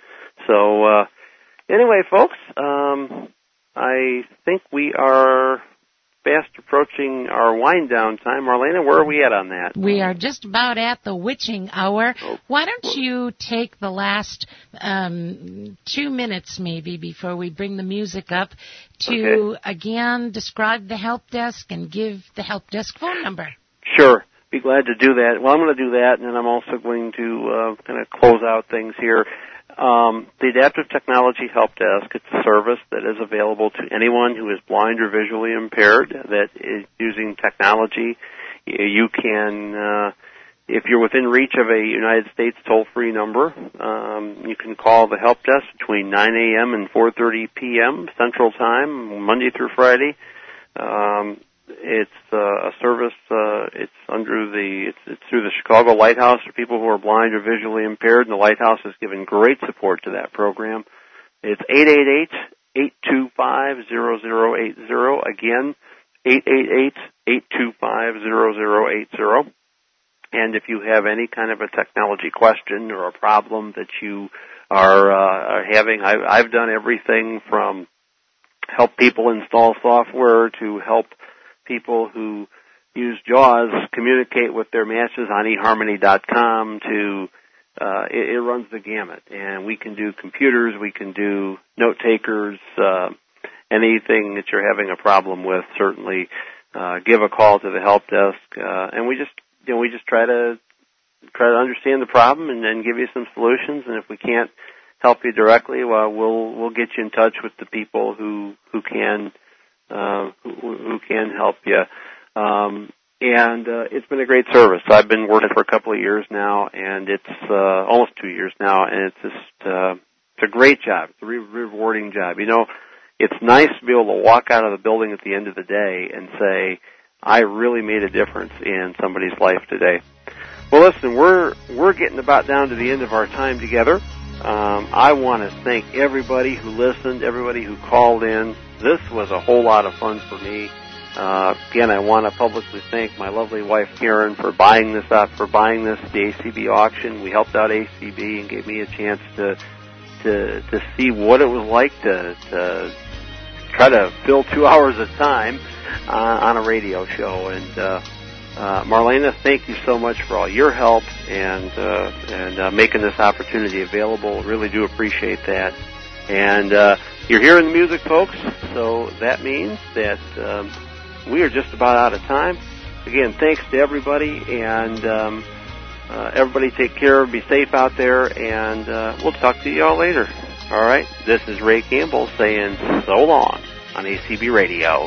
So uh, anyway, folks, um, I think we are fast approaching our wind down time. Marlena, where are we at on that? We are just about at the witching hour. Why don't you take the last um, two minutes maybe before we bring the music up to, okay. again, describe the help desk and give the help desk phone number. Sure. Be glad to do that. Well, I'm going to do that, and then I'm also going to uh, kind of close out things here. Um, the Adaptive Technology Help Desk, it's a service that is available to anyone who is blind or visually impaired that is using technology. You can, uh, if you're within reach of a United States toll-free number, um, you can call the help desk between nine a.m. and four thirty p.m. Central Time, Monday through Friday. Um, It's uh, a service. Uh, it's under the. It's, it's through the Chicago Lighthouse for people who are blind or visually impaired, and the Lighthouse has given great support to that program. It's eight eight eight, eight two five, zero zero eight zero. Again, eight eight eight, eight two five, zero zero eight zero. And if you have any kind of a technology question or a problem that you are, uh, are having, I, I've done everything from help people install software to help people who use JAWS, communicate with their masters on e harmony dot com to, uh, it, it runs the gamut. And we can do computers, we can do note takers, uh, anything that you're having a problem with, certainly, uh, give a call to the help desk, uh, and we just, you know, we just try to, try to understand the problem and then give you some solutions. And if we can't help you directly, well, we'll, we'll get you in touch with the people who, who can, uh, who, who can help you. Um, and, uh, it's been a great service. I've been working for a couple of years now, and it's, uh, almost two years now, and it's just, uh, it's a great job. It's a re- rewarding job. You know, it's nice to be able to walk out of the building at the end of the day and say, I really made a difference in somebody's life today. Well, listen, we're, we're getting about down to the end of our time together. Um, I want to thank everybody who listened, everybody who called in. This was a whole lot of fun for me. Uh, again, I want to publicly thank my lovely wife, Karen, for buying this up, for buying this at the A C B auction. We helped out A C B and gave me a chance to, to, to see what it was like to, to try to fill two hours of time, uh, on a radio show. And, uh, uh, Marlena, thank you so much for all your help and, uh, and, uh, making this opportunity available. Really do appreciate that. And, uh, you're hearing the music, folks, so that means that, um, we are just about out of time. Again, thanks to everybody, and um, uh, everybody take care, be safe out there, and uh, we'll talk to you all later. All right? This is Ray Campbell saying so long on A C B Radio.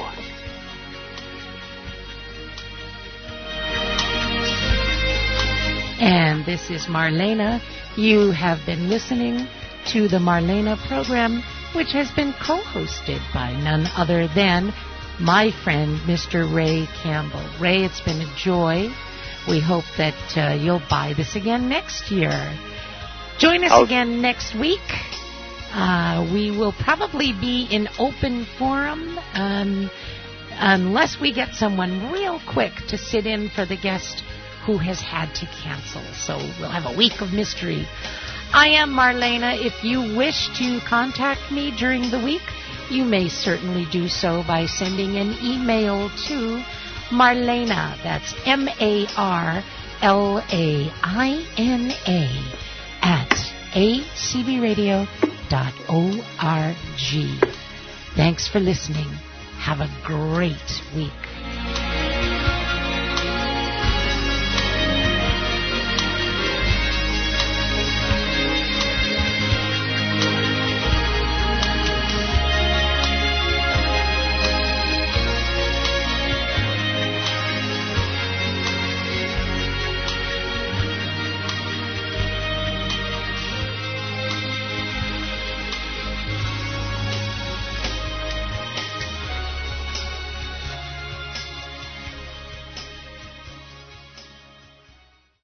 And this is Marlena. You have been listening to the Marlena program, which has been co-hosted by none other than my friend, Mister Ray Campbell. Ray, it's been a joy. We hope that uh, you'll buy this again next year. Join us I'll... again next week. Uh, we will probably be in open forum um, unless we get someone real quick to sit in for the guest who has had to cancel. So we'll have a week of mystery. I am Marlena. If you wish to contact me during the week, you may certainly do so by sending an email to Marlena, that's M A R L A I N A, at a c b radio dot org. Thanks for listening. Have a great week.